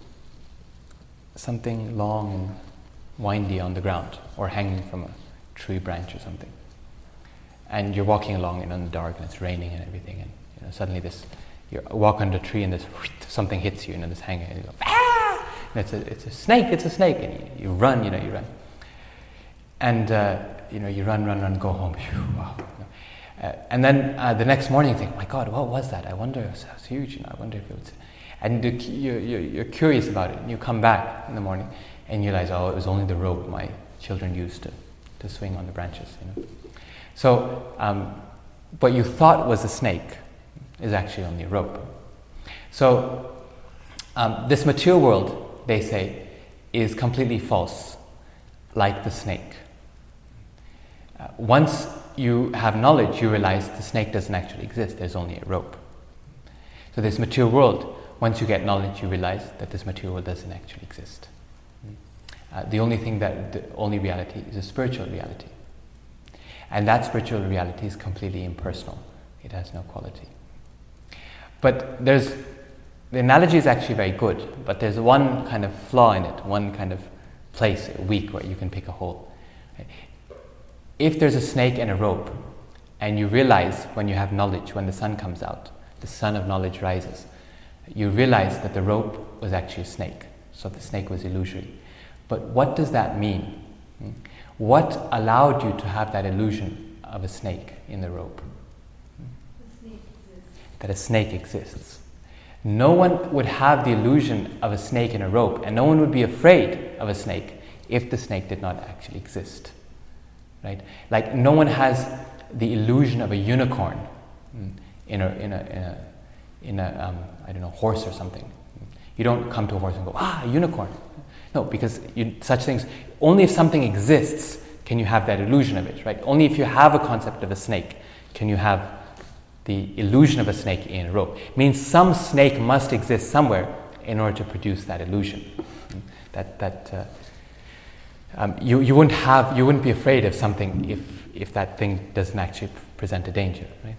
something long and windy on the ground or hanging from a tree branch or something, and you're walking along and in the dark and it's raining and everything, and you know, suddenly this you walk under a tree and this something hits you and it's hanging and you go, ah! it's a, it's a snake, it's a snake, and you, you run, you know, you run. And, uh, you know, you run, run, run, go home. Phew, wow. Uh, and then uh, the next morning you think, my God, what was that? I wonder, it was, it was huge, you know, I wonder if it was... And you're, you're, you're curious about it, and you come back in the morning, and you realize, oh, it was only the rope my children used to, to swing on the branches, you know. So, um, what you thought was a snake is actually only a rope. So, um, this material world, they say, is completely false, like the snake. Uh, once you have knowledge, you realize the snake doesn't actually exist, there's only a rope. So this material world, once you get knowledge, you realize that this material world doesn't actually exist. Uh, the only thing that, the only reality is a spiritual reality. And that spiritual reality is completely impersonal. It has no quality. But there's, the analogy is actually very good, but there's one kind of flaw in it, one kind of place, weak, where you can pick a hole. If there's a snake and a rope, and you realize when you have knowledge, when the sun comes out, the sun of knowledge rises, you realize that the rope was actually a snake, so the snake was illusory. But what does that mean? What allowed you to have that illusion of a snake in the rope? The snake exists. That a snake exists. No one would have the illusion of a snake in a rope, and no one would be afraid of a snake if the snake did not actually exist. Right? Like no one has the illusion of a unicorn in a in a in a, in a um, I don't know, horse or something. You don't come to a horse and go, ah, a unicorn. No, because you, such things, only if something exists can you have that illusion of it, right? Only if you have a concept of a snake can you have the illusion of a snake in a rope. It means some snake must exist somewhere in order to produce that illusion. That that uh, um, you you wouldn't have you wouldn't be afraid of something if if that thing doesn't actually present a danger, right?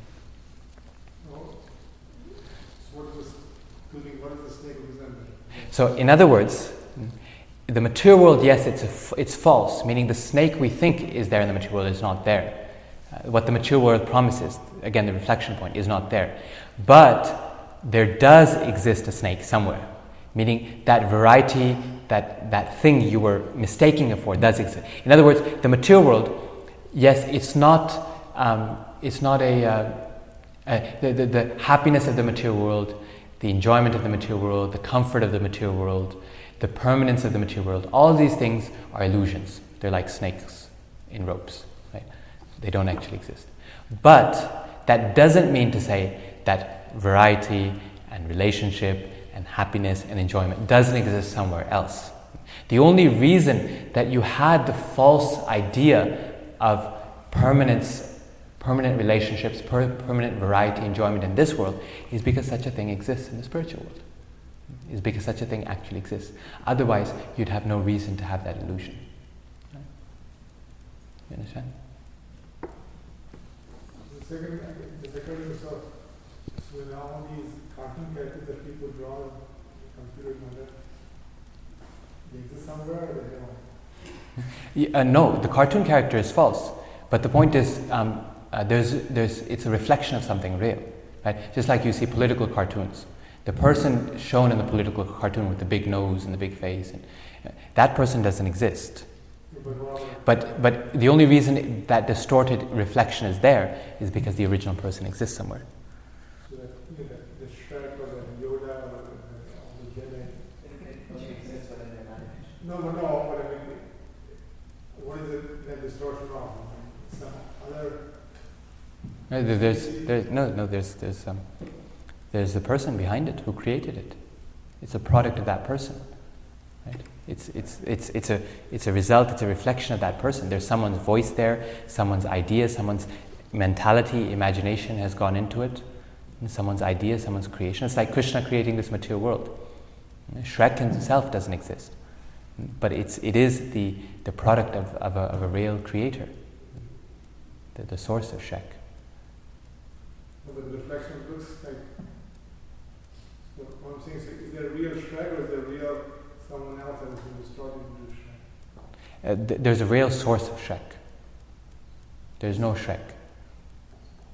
So, in other words, the material world, yes, it's a, it's false, meaning the snake we think is there in the material world is not there. Uh, what the material world promises, again, the reflection point, is not there. But there does exist a snake somewhere, meaning that variety, that, that thing you were mistaking it for does exist. In other words, the material world, yes, it's not, um, it's not a, uh, uh, the, the, the happiness of the material world, the enjoyment of the material world, the comfort of the material world, the permanence of the material world, all of these things are illusions. They're like snakes in ropes, right? They don't actually exist. But that doesn't mean to say that variety and relationship and happiness and enjoyment doesn't exist somewhere else. The only reason that you had the false idea of permanence, permanent relationships, per- permanent variety, enjoyment in this world is because such a thing exists in the spiritual world. Is because such a thing actually exists. Otherwise, you'd have no reason to have that illusion. Right? You understand? The second, the second is of so now all these cartoon characters that people draw on computers and that, they exist somewhere or they don't? Yeah, uh, no, the cartoon character is false. But the point is, um, uh, there's, there's, it's a reflection of something real. Right? Just like you see political cartoons. The person shown in the political cartoon with the big nose and the big face, and, uh, that person doesn't exist. But but the only reason that distorted reflection is there is because the original person exists somewhere. So that, you know, the, the Shrek or the Yoda or the, the Jedi. It exists within the imagination. No, no, no. But I mean, what is it that distortion of? Some other. No, there's there's no no there's there's um. There's the person behind it who created it. It's a product of that person, right? It's it's it's it's a it's a result. It's a reflection of that person. There's someone's voice there, someone's idea, someone's mentality, imagination has gone into it, and someone's idea, someone's creation. It's like Krishna creating this material world. Shrek himself doesn't exist, but it's it is the the product of of a, of a real creator, the, the source of Shrek. But the reflection looks like. What I'm saying is, is there a real Shrek or is there real someone else that has been distorted into Shrek? Uh, th- there's a real source of Shrek. There's no Shrek.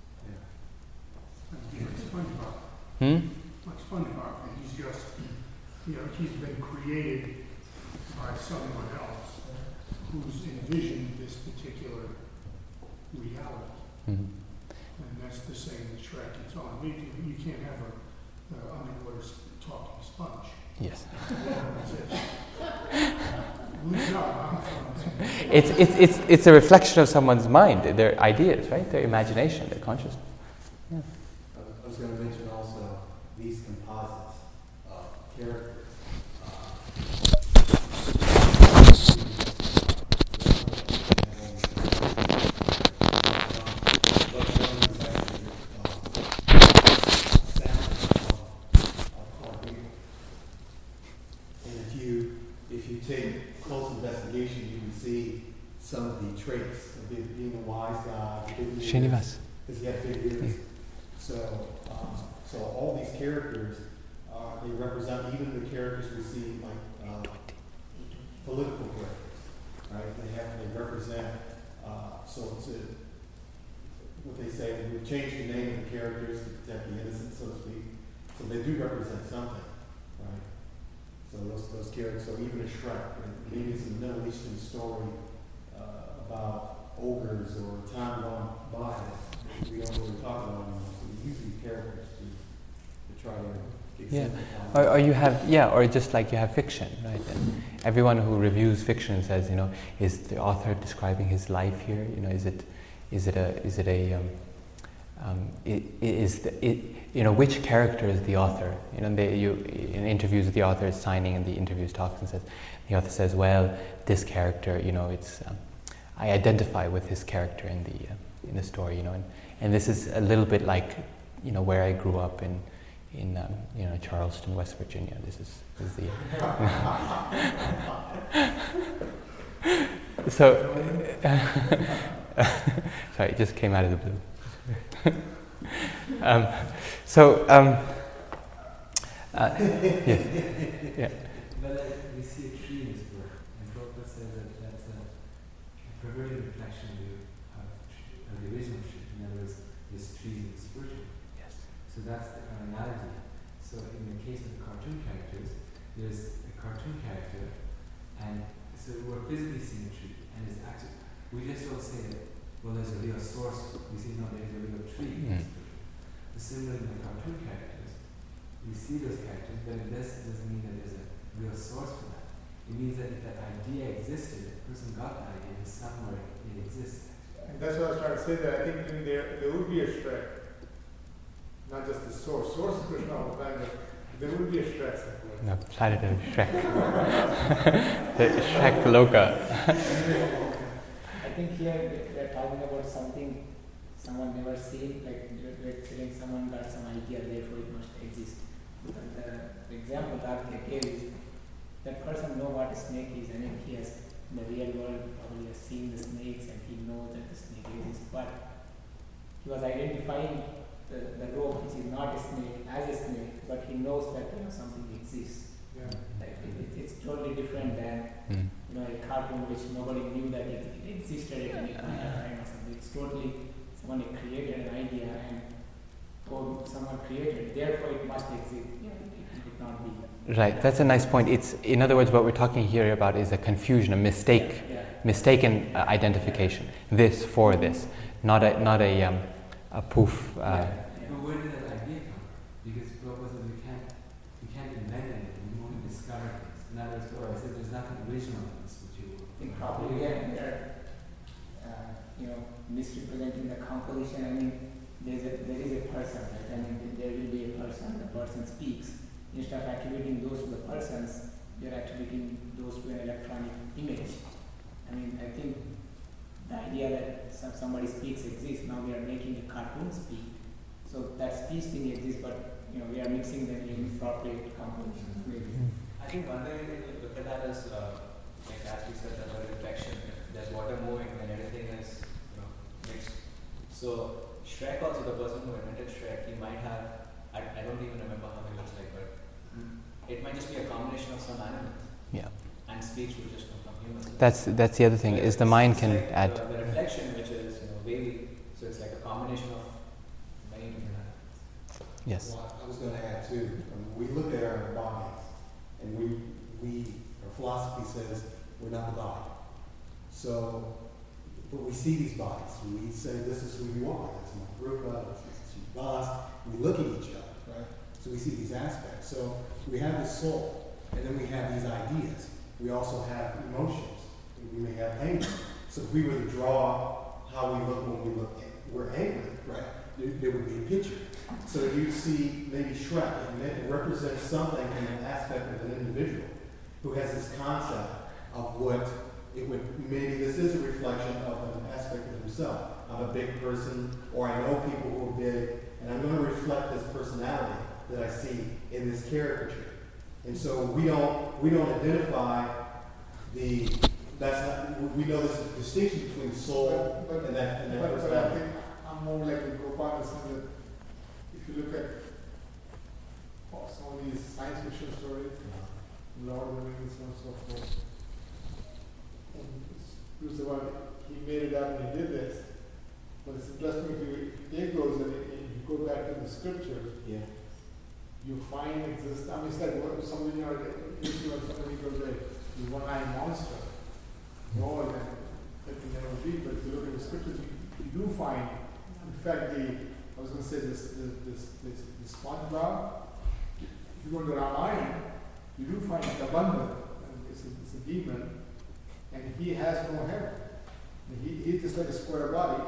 Yeah. SpongeBob. Hmm? Like SpongeBob, he's just you know, he's been created by someone else who's envisioned this particular reality. Mhm. And that's the same with Shrek. It's on. You, you can't have a uh, underwater s- talking sponge. Yes. Lose out. It's, it's, it's, it's a reflection of someone's mind, their ideas, right? Their imagination, their consciousness. I was- I was going to mention also these composites of characters. And if you if you take close investigation, you can see some of the traits of being being a wise guy, big ears, Srinivas. because he had big ears. So, um, so all these characters, uh, they represent even the characters we see like uh, political characters, right? They have they represent. Uh, so it's a, what they say. We've changed the name of the characters to protect the innocent, so to speak. So they do represent something, right? So those those characters. So even a Shrek, maybe it's a Middle Eastern story uh, about ogres or time gone by that we don't really talk about anymore. So we use these characters to, to try to Yeah. exemplify. Or, or you have, yeah, or just like you have fiction, right? And everyone who reviews fiction says, you know, is the author describing his life here? You know, is it, is it a, is it a, um, um, i- i- is the, it, you know, which character is the author? You know, they, you, in interviews, the author is signing, and the interviews talks and says, the author says, well, this character, you know, it's, um, I identify with this character in the, uh, in the story, you know, and, and this is a little bit like, you know, where I grew up in, in um, you know, Charleston, West Virginia. This is, this is the. So, sorry, it just came out of the blue. um, so, um, uh, yes, yeah. Well, uh, we see a tree in this book, and Prabhupada says that that's a, a perverted reflection of the, of, of the original tree. In other words, this tree is spiritual. Yes. So that's the kind of analogy. So in the case of the cartoon characters, there's a cartoon character, and so we're physically seeing a tree, and it's actually, we just don't say that, well, there's a real source. We say, no, there's a real tree. Mm. So similar in the cartoon characters, we see those characters, but it does, doesn't mean that there's a real source for that. It means that if that idea existed, the person got that idea, and somewhere it exists. And that's what I was trying to say, that I think in there, there would be a Shrek. Not just the source. Source is Krishna all the time, but there would be a Shrek somewhere. No, planet of Shrek. The Shrek Loka. I think here we- we're talking about something someone never seen, like we're we're telling someone got some idea, therefore it must exist. But the, the example that they gave is that person know what a snake is. I mean, he has in the real world probably has seen the snakes and he knows that the snake exists, but he was identifying the, the rope, which is not a snake, as a snake, but he knows that you know something exists. Yeah. Like it, it, it's totally different than Mm. you know a cartoon which nobody knew that it, it existed at any point of time or something. It's totally someone created an idea and oh, someone created, therefore it must exist. Yeah, it, it could not be. Right, that's a nice point. It's, in other words, what we're talking here about is a confusion, a mistake, Yeah. mistaken uh, identification. This for this, not a not a um, a poof. Uh, Yeah. But where did that idea come from? Because Prabhupada says we can't, we can't invent anything, we only discover things. In other words, Prabhupada says there's nothing original in this which you I think probably again they're uh, you know misrepresenting the composition. I mean, there's a there is a person, right? I mean, there will be a person. The person speaks. Instead of attributing those to the persons, you're attributing those to an electronic image. I mean, I think the idea that some, somebody speaks exists. Now we are making a cartoon speak. So that speech thing exists, but you know we are mixing them in appropriate compositions. Maybe. I think one way to look at that is, uh, like as we said, about reflection. If there's water moving, then everything is, you know, mixed. So Shrek, also the person who invented Shrek, he might have, I, I don't even remember how he looks like, but it might just be a combination of some animals. Yeah. And speech would just come from humans. That's that's the other thing is the mind can It's like add. The, the reflection, which is, you know, wavy, so it's like a combination of many different animals. Yes. Well, I was going to add too, um, we look at our bodies, And we, we, our philosophy says we're not the body. So, but we see these bodies. We say this is who you are. That's my Rupa, this is your boss. We look at each other, right? So we see these aspects. So we have this soul, and then we have these ideas. We also have emotions. We may have anger. So if we were to draw how we look when we look, we're angry, right? There, there would be a picture. So you see maybe Shrek, and it represents something in an aspect of an individual who has this concept of what it would, maybe this is a reflection of an aspect of himself. I'm a big person, or I know people who are big, and I'm going to reflect this personality that I see in this caricature. And so we don't we don't identify the that's not, we know there's a distinction between soul but, but, and that and that but, but I personality. think I'm more like a Gopal in the sense that if you look at oh, some of these science fiction stories, Lord of the Rings and so forth, and Bruce about he made it up and he did this. But it's interesting if you, if you take those and you go back to the scriptures, Yeah. you find exist. I mean, it's like what somebody you know, issue of somebody goes like the one-eyed monster. No, and that can never be. But if you look at the scriptures, you, you do find. In fact, the I was going to say this this this this, this SpongeBob. If you go to Ramayana, you do find Kabanda. It's a, it's a demon, and he has no hair. He, he's just like a square body.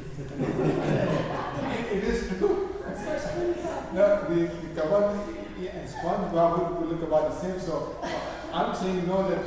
It is true. No, the, the Kabanda and SpongeBob will look about the same. So I'm saying, you know, that.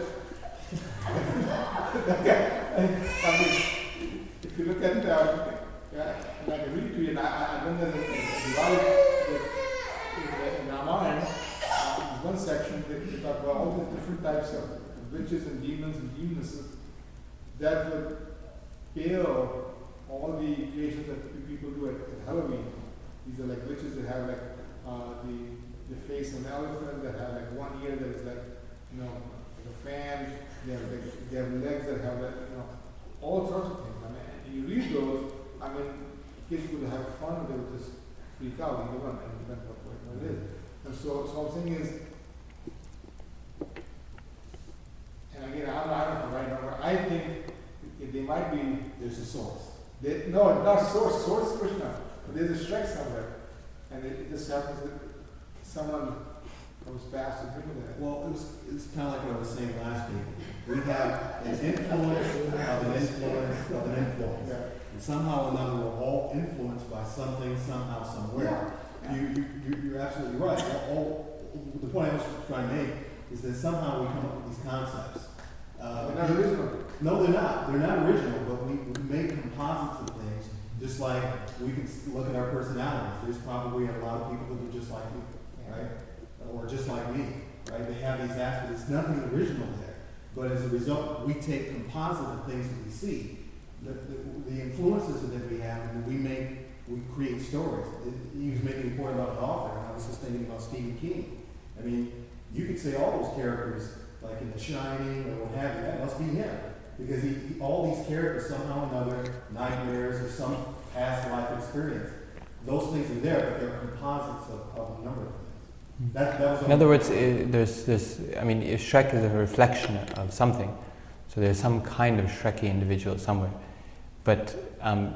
I mean, if you look at uh, yeah, like I read to you, and I, I went there and divided in Ramayana, uh, there's one section that they talk about all the different types of witches and demons and demonesses that would pale all the creations that people do at, at Halloween. These are like witches that have like uh, the the face of an elephant, that have like one ear that is like, you know, like a fan. They have like, they have legs that have like, you know, all sorts of things. I mean, and you read those. I mean, kids would have fun. They would just freak out and go on and depend what, what it is. And so, so I'm saying is, and again, I'm not I don't know right now. I think if they might be. There's a source. They, no, not source. Source Krishna. But there's a Shrek somewhere, and it, it just happens that someone comes past and people that. Well, it was it's kind of like what I was saying last week. We have an influence of an influence of an influence. Yeah. And somehow or another, we're all influenced by something, somehow, somewhere. Yeah. You, you, you, you're absolutely right. We're all, the point I was trying to make is that somehow we come up with these concepts. Uh, They're not original. No, they're not. They're not original, but we, we make composites of things, just like we can look at our personalities. There's probably a lot of people that are just like you, right? Or just like me, right? They have these aspects. There's nothing original there. But as a result, we take composite of things that we see, the, the, the influences that we have, and we make, we create stories. It, he was making a point about the author, and I was just thinking about Stephen King. I mean, you could say all those characters, like in The Shining or what have you, that must be him. Because he, he, all these characters, somehow or another, nightmares or some past life experience, those things are there, but they're composites of, of a number of things. That, that was In other words, uh, there's this, I mean, if Shrek is a reflection of something, so there's some kind of Shrekky individual somewhere. But um,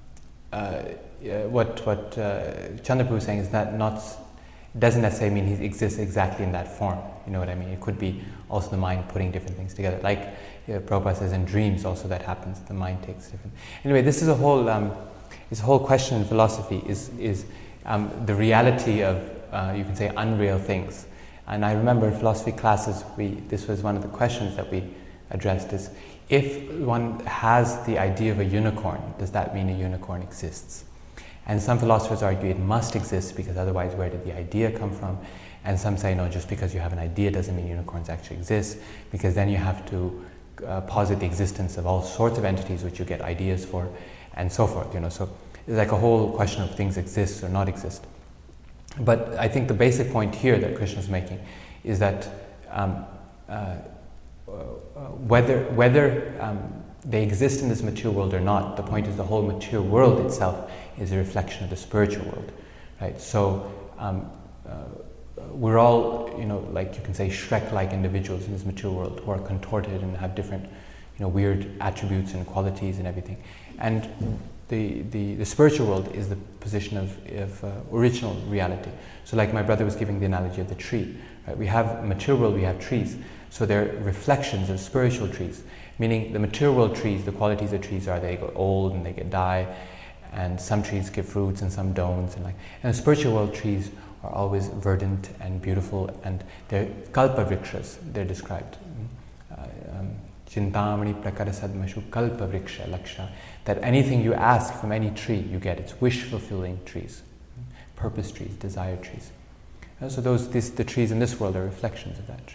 uh, yeah, what what uh, Chandraprabhu is saying is that not, it doesn't necessarily mean he exists exactly in that form. You know what I mean? It could be also the mind putting different things together. Like uh, Prabhupada says, in dreams also that happens. The mind takes different. Anyway, this is a whole um, this whole question in philosophy is is um, the reality of uh, you can say unreal things. And I remember in philosophy classes, we this was one of the questions that we addressed is, if one has the idea of a unicorn, does that mean a unicorn exists? And some philosophers argue it must exist because otherwise where did the idea come from? And some say no, just because you have an idea doesn't mean unicorns actually exist, because then you have to uh, posit the existence of all sorts of entities which you get ideas for, and so forth. You know, so it's like a whole question of things exist or not exist. But I think the basic point here that Krishna is making is that um, uh, uh, whether whether um, they exist in this material world or not, the point is the whole material world itself is a reflection of the spiritual world, right? So um, uh, we're all, you know, like you can say Shrek-like individuals in this material world who are contorted and have different, you know, weird attributes and qualities and everything. And the, the, the spiritual world is the position of, of uh, original reality. So like my brother was giving the analogy of the tree. Right? We have material world, we have trees. So they're reflections of spiritual trees. Meaning the material world trees, the qualities of trees are they get old and they get die, and some trees give fruits and some don't. And, like, and the spiritual world trees are always verdant and beautiful, and they're kalpa vrikshas, they're described. Chintamani prakarasadmashu kalpa vriksha laksha. That anything you ask from any tree, you get. It's wish-fulfilling trees, purpose trees, desire trees. Uh, so those, this, the trees in this world are reflections of that tree.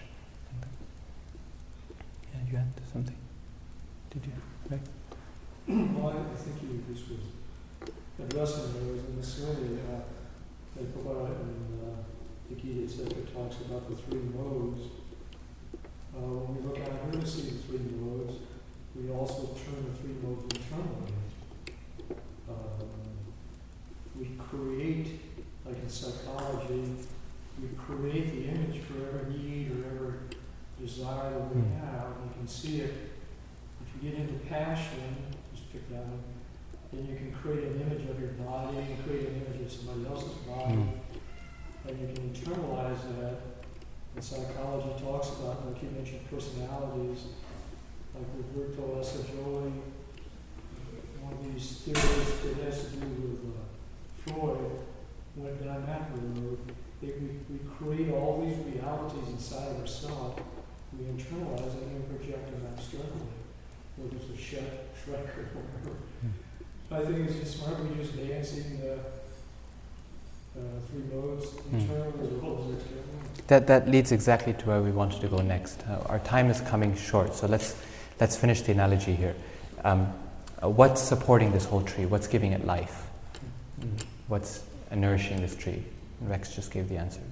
Yeah, you had something? Did you? Right? Well, I I think you this was addressing those in this way. Uh, they provide in uh, the Gita, it says it talks about the three modes. Uh, when we look out here to see the three modes, we also turn the three modes internally. Um, we create, like in psychology, we create the image for every need or every desire that we have. You can see it. If you get into passion, just pick that up, then you can create an image of your body, and create an image of somebody else's body, mm. and you can internalize that. And psychology talks about, like you mentioned, personalities, like with Roberto Assagioli, one of these theories that has to do with uh, Freud, went down that road. We, we create all these realities inside of ourselves, we internalize them and project them externally, whether it's a Shrek, Shrek or whatever. I think it's just smart we use dancing the uh, three modes internally mm. as well as externally. That that leads exactly to where we wanted to go next. Uh, our time is coming short, so let's let's finish the analogy here. Um, uh, what's supporting this whole tree? What's giving it life? Mm. What's nourishing this tree? Rex just gave the answer.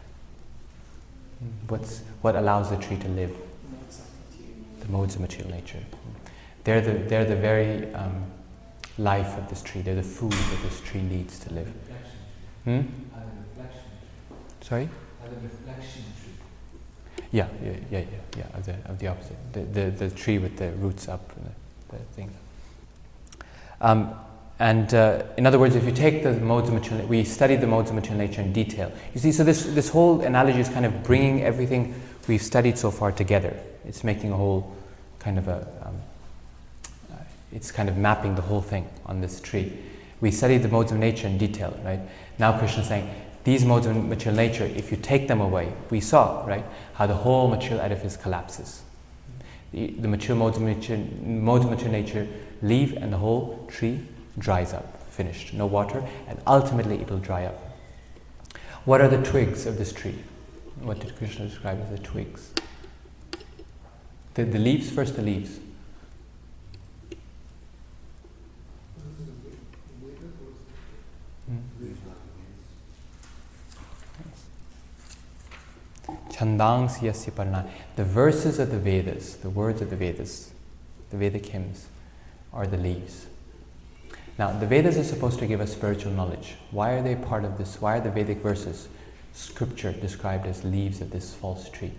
What's what allows the tree to live? The modes of material nature. They're the they're the very um, life of this tree. They're the food that this tree needs to live. Hmm? Sorry? Yeah, yeah, yeah, yeah, yeah. Of the of the opposite. The the, the tree with the roots up and the, the thing. Um, and uh, in other words, if you take the modes of material, we studied the modes of material nature in detail. You see, so this this whole analogy is kind of bringing everything we've studied so far together. It's making a whole kind of a. Um, uh, it's kind of mapping the whole thing on this tree. We studied the modes of nature in detail, right? Now Krishna is saying, these modes of material nature, if you take them away, we saw, right, how the whole material edifice collapses. The, the material modes of material, modes of material nature leave and the whole tree dries up, finished, no water, and ultimately it will dry up. What are the twigs of this tree? What did Krishna describe as the twigs? The, the leaves, first the leaves. Chandangs yasya parna. The verses of the Vedas, the words of the Vedas, the Vedic hymns, are the leaves. Now, the Vedas are supposed to give us spiritual knowledge. Why are they part of this? Why are the Vedic verses, scripture, described as leaves of this false tree?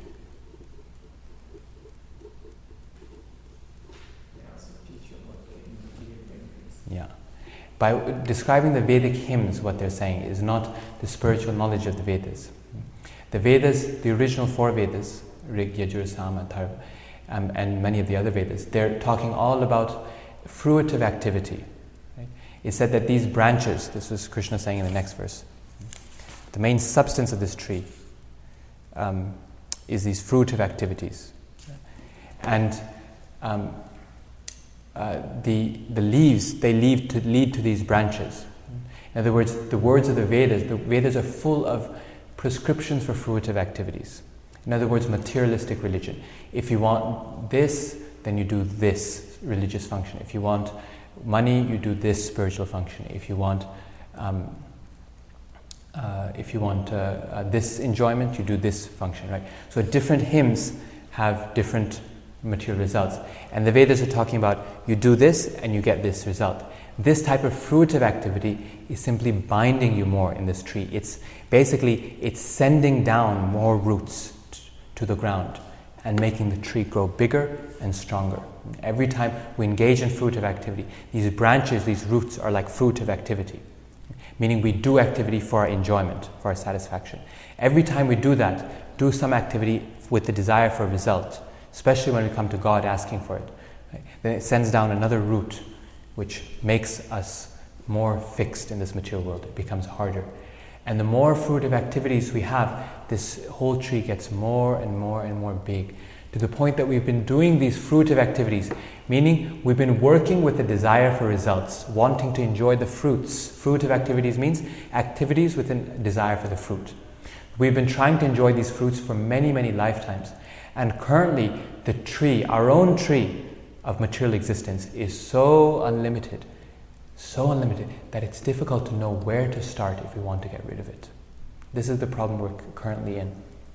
Yeah. By describing the Vedic hymns, what they're saying is not the spiritual knowledge of the Vedas. The Vedas, the original four Vedas, Rig, Yajur, Sama, Atharva, um, and many of the other Vedas, they're talking all about fruitive activity. Right? It said that these branches, this was Krishna saying in the next verse, the main substance of this tree um, is these fruitive activities. And um, uh, the the leaves, they lead to, lead to these branches. In other words, the words of the Vedas, the Vedas are full of prescriptions for fruitive activities. In other words, materialistic religion. If you want this, then you do this religious function. If you want money, you do this spiritual function. If you want, um, uh, if you want uh, uh, this enjoyment, you do this function. Right. So different hymns have different material results, and the Vedas are talking about you do this and you get this result. This type of fruitive activity is simply binding you more in this tree. It's basically, it's sending down more roots t- to the ground and making the tree grow bigger and stronger. Every time we engage in fruitive activity, these branches, these roots are like fruitive activity, meaning we do activity for our enjoyment, for our satisfaction. Every time we do that, do some activity with the desire for a result, especially when we come to God asking for it, right? Then it sends down another root, which makes us more fixed in this material world. It becomes harder. And the more fruitive activities we have, this whole tree gets more and more and more big, to the point that we've been doing these fruitive activities, meaning we've been working with the desire for results, wanting to enjoy the fruits. Fruitive activities means activities with a desire for the fruit. We've been trying to enjoy these fruits for many, many lifetimes. And currently, the tree, our own tree of material existence, is so unlimited, so unlimited, that it's difficult to know where to start if we want to get rid of it. This is the problem we're currently in.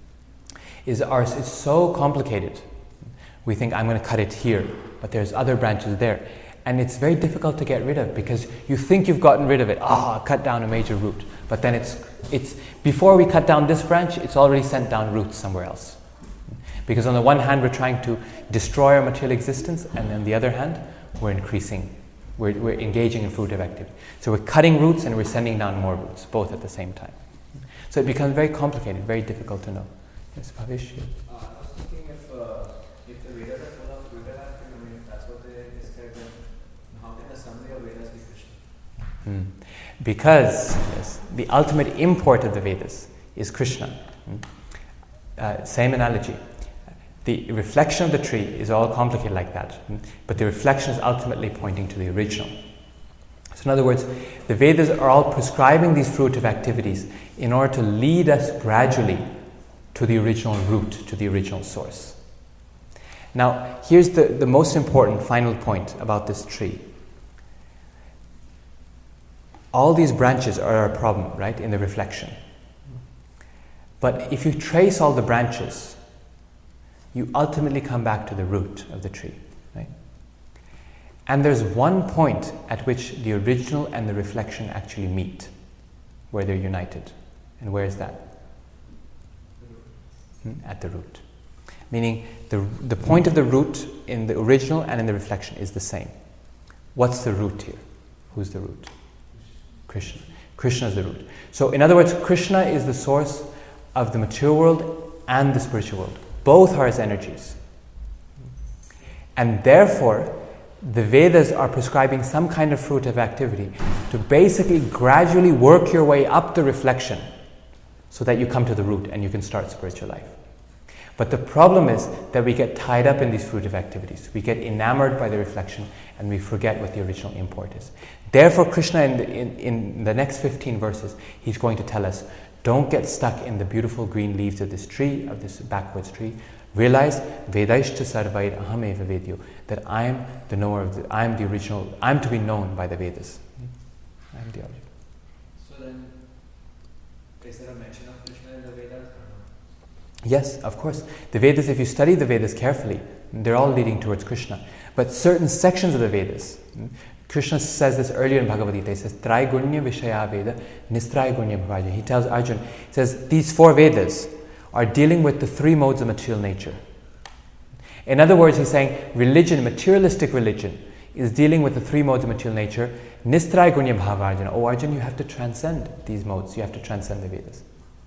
Is ours is so complicated. We think, I'm going to cut it here, but there's other branches there. And it's very difficult to get rid of, because you think you've gotten rid of it. Ah, oh, cut down a major root. But then it's, it's before we cut down this branch, it's already sent down roots somewhere else. Because on the one hand, we're trying to destroy our material existence, and on the other hand, we're increasing. We're, we're engaging in fruitive activity. So we're cutting roots and we're sending down more roots, both at the same time. So it becomes very complicated, very difficult to know. Yes, Bhavish? Uh, I was thinking if, uh, if the Vedas are full of fruitive activity, I mean, if that's what they describe, then how can the summary of Vedas be Krishna? Hmm. Because yes, the ultimate import of the Vedas is Krishna. Hmm. Uh, same analogy. The reflection of the tree is all complicated like that, hmm? but the reflection is ultimately pointing to the original. So in other words, the Vedas are all prescribing these fruitive activities in order to lead us gradually to the original root, to the original source. Now, here's the, the most important final point about this tree. All these branches are a problem, right, in the reflection. But if you trace all the branches, you ultimately come back to the root of the tree, right? And there's one point at which the original and the reflection actually meet, where they're united. And where is that? At the root. Meaning the, the point of the root in the original and in the reflection is the same. What's the root here? Who's the root? Krishna. Krishna is the root. So in other words, Krishna is the source of the material world and the spiritual world. Both are his energies. And therefore, the Vedas are prescribing some kind of fruitive activity to basically gradually work your way up the reflection so that you come to the root and you can start spiritual life. But the problem is that we get tied up in these fruitive activities. We get enamored by the reflection and we forget what the original import is. Therefore, Krishna in the, in, in the next fifteen verses, he's going to tell us, don't get stuck in the beautiful green leaves of this tree, of this backwoods tree. Realize, Vedaishta sarvair ahameva vedyo, that I am the knower of the, I am the original, I am to be known by the Vedas. I am the original. So then, is there a mention of Krishna in the Vedas or not? Yes, of course. The Vedas, if you study the Vedas carefully, they're all leading towards Krishna. But certain sections of the Vedas, Krishna says this earlier in Bhagavad Gita, he says, Traigunya Vishaya Veda, Nistraigunya Bhavaja. He tells Arjuna, he says, these four Vedas are dealing with the three modes of material nature. In other words, he's saying religion, materialistic religion, is dealing with the three modes of material nature. Nistraigunya Bhava. Oh Arjuna, you have to transcend these modes. You have to transcend the Vedas.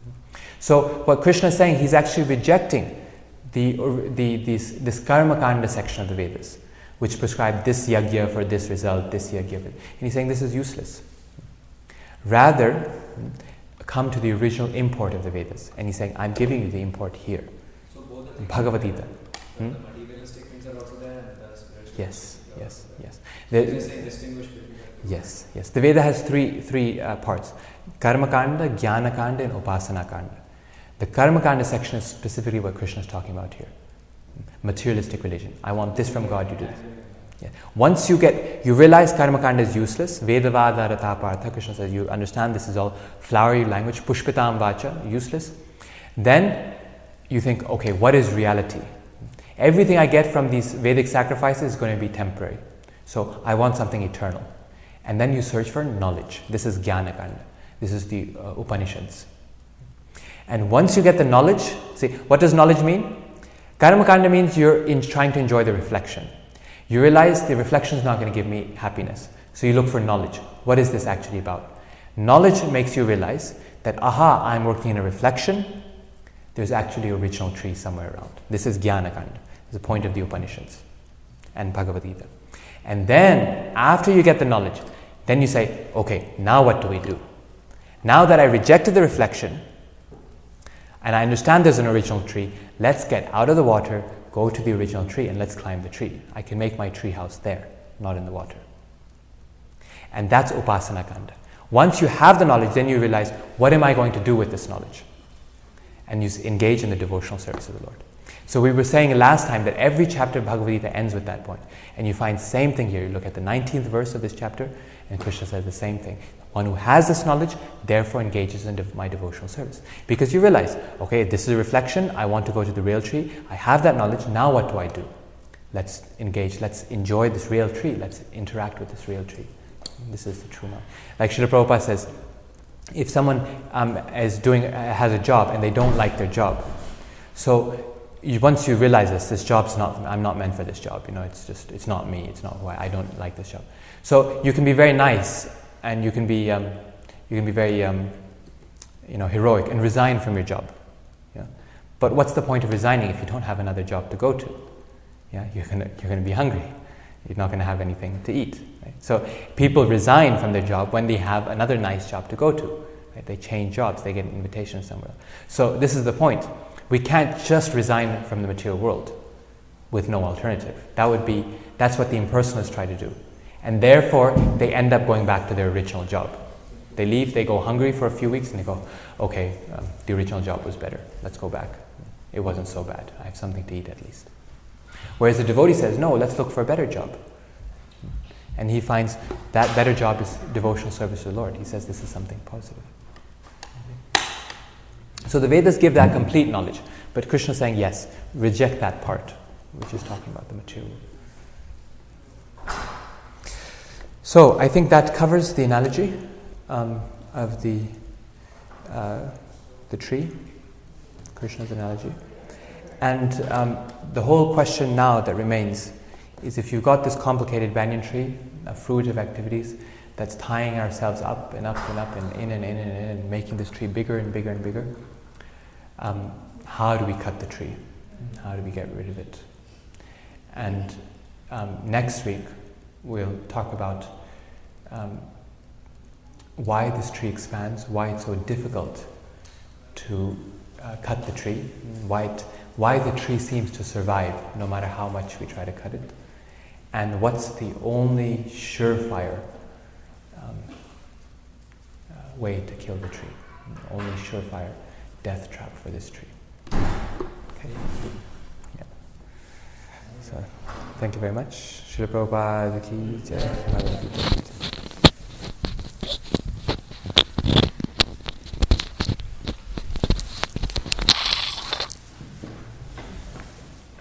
So what Krishna is saying, he's actually rejecting the, the this, this karma kanda section of the Vedas, which prescribe this yagya for this result, this yagya for... And he's saying this is useless. Rather, come to the original import of the Vedas. And he's saying, I'm giving you the import here. So both the Bhagavad Gita. Hmm? The materialistic things are also there and the spiritual Yes, yes, yes. So The, you're saying distinguish between the two. yes, yes. The Veda has three, three uh, parts. Karma kanda, jnana kanda, and upasana kanda. The karma kanda section is specifically what Krishna is talking about here. Materialistic religion. I want this from God, you do this. Yeah. Once you get, you realize karma kanda is useless, Vedavada ratapartha, Krishna says, you understand this is all flowery language, pushpitam vacha, useless. Then you think, okay, what is reality? Everything I get from these Vedic sacrifices is going to be temporary. So I want something eternal. And then you search for knowledge. This is Jnana-kanda. This is the uh, Upanishads. And once you get the knowledge, see, what does knowledge mean? Karma-kanda means you're in trying to enjoy the reflection. You realize the reflection is not going to give me happiness. So you look for knowledge. What is this actually about? Knowledge makes you realize that, aha, I'm working in a reflection. There's actually an original tree somewhere around. This is Jnana-kanda. It's the point of the Upanishads and Bhagavad Gita. And then, after you get the knowledge, then you say, okay, now what do we do? Now that I rejected the reflection, and I understand there's an original tree, let's get out of the water, go to the original tree, and let's climb the tree. I can make my tree house there, not in the water. And that's Upasana Kanda. Once you have the knowledge, then you realize, what am I going to do with this knowledge? And you engage in the devotional service of the Lord. So we were saying last time that every chapter of Bhagavad Gita ends with that point. And you find the same thing here. You look at the nineteenth verse of this chapter, and Krishna says the same thing. One who has this knowledge, therefore engages in dev- my devotional service. Because you realize, okay, this is a reflection, I want to go to the real tree, I have that knowledge, now what do I do? Let's engage, let's enjoy this real tree, let's interact with this real tree. This is the true knowledge. Like Srila Prabhupada says, if someone um, is doing, uh, has a job and they don't like their job, so you, once you realize this, this job's not, I'm not meant for this job, you know, it's just, it's not me, it's not who I, I don't like this job. So you can be very nice and you can be, um, you can be very, um, you know, heroic and resign from your job. Yeah? But what's the point of resigning if you don't have another job to go to? Yeah, you're gonna, you're gonna be hungry. You're not gonna have anything to eat. Right? So people resign from their job when they have another nice job to go to. Right? They change jobs, they get an invitation somewhere. So this is the point. We can't just resign from the material world with no alternative. That would be, that's what the impersonalists try to do. And therefore, they end up going back to their original job. They leave, they go hungry for a few weeks, and they go, okay, um, the original job was better. Let's go back. It wasn't so bad. I have something to eat at least. Whereas the devotee says, no, let's look for a better job. And he finds that better job is devotional service to the Lord. He says this is something positive. So the Vedas give that complete knowledge. But Krishna is saying, yes, reject that part, which is talking about the material. So I think that covers the analogy um, of the uh, the tree, Krishna's analogy. And um, the whole question now that remains is, if you've got this complicated banyan tree, a fruit of activities that's tying ourselves up and up and up and in and in and in and making this tree bigger and bigger and bigger, um, how do we cut the tree? How do we get rid of it? And um, next week we'll talk about um, why this tree expands, why it's so difficult to uh, cut the tree, why it, why the tree seems to survive no matter how much we try to cut it, and what's the only surefire um, uh, way to kill the tree, the only surefire death trap for this tree. Okay. Yeah. So, thank you very much. Srila Prabhupada ki jai.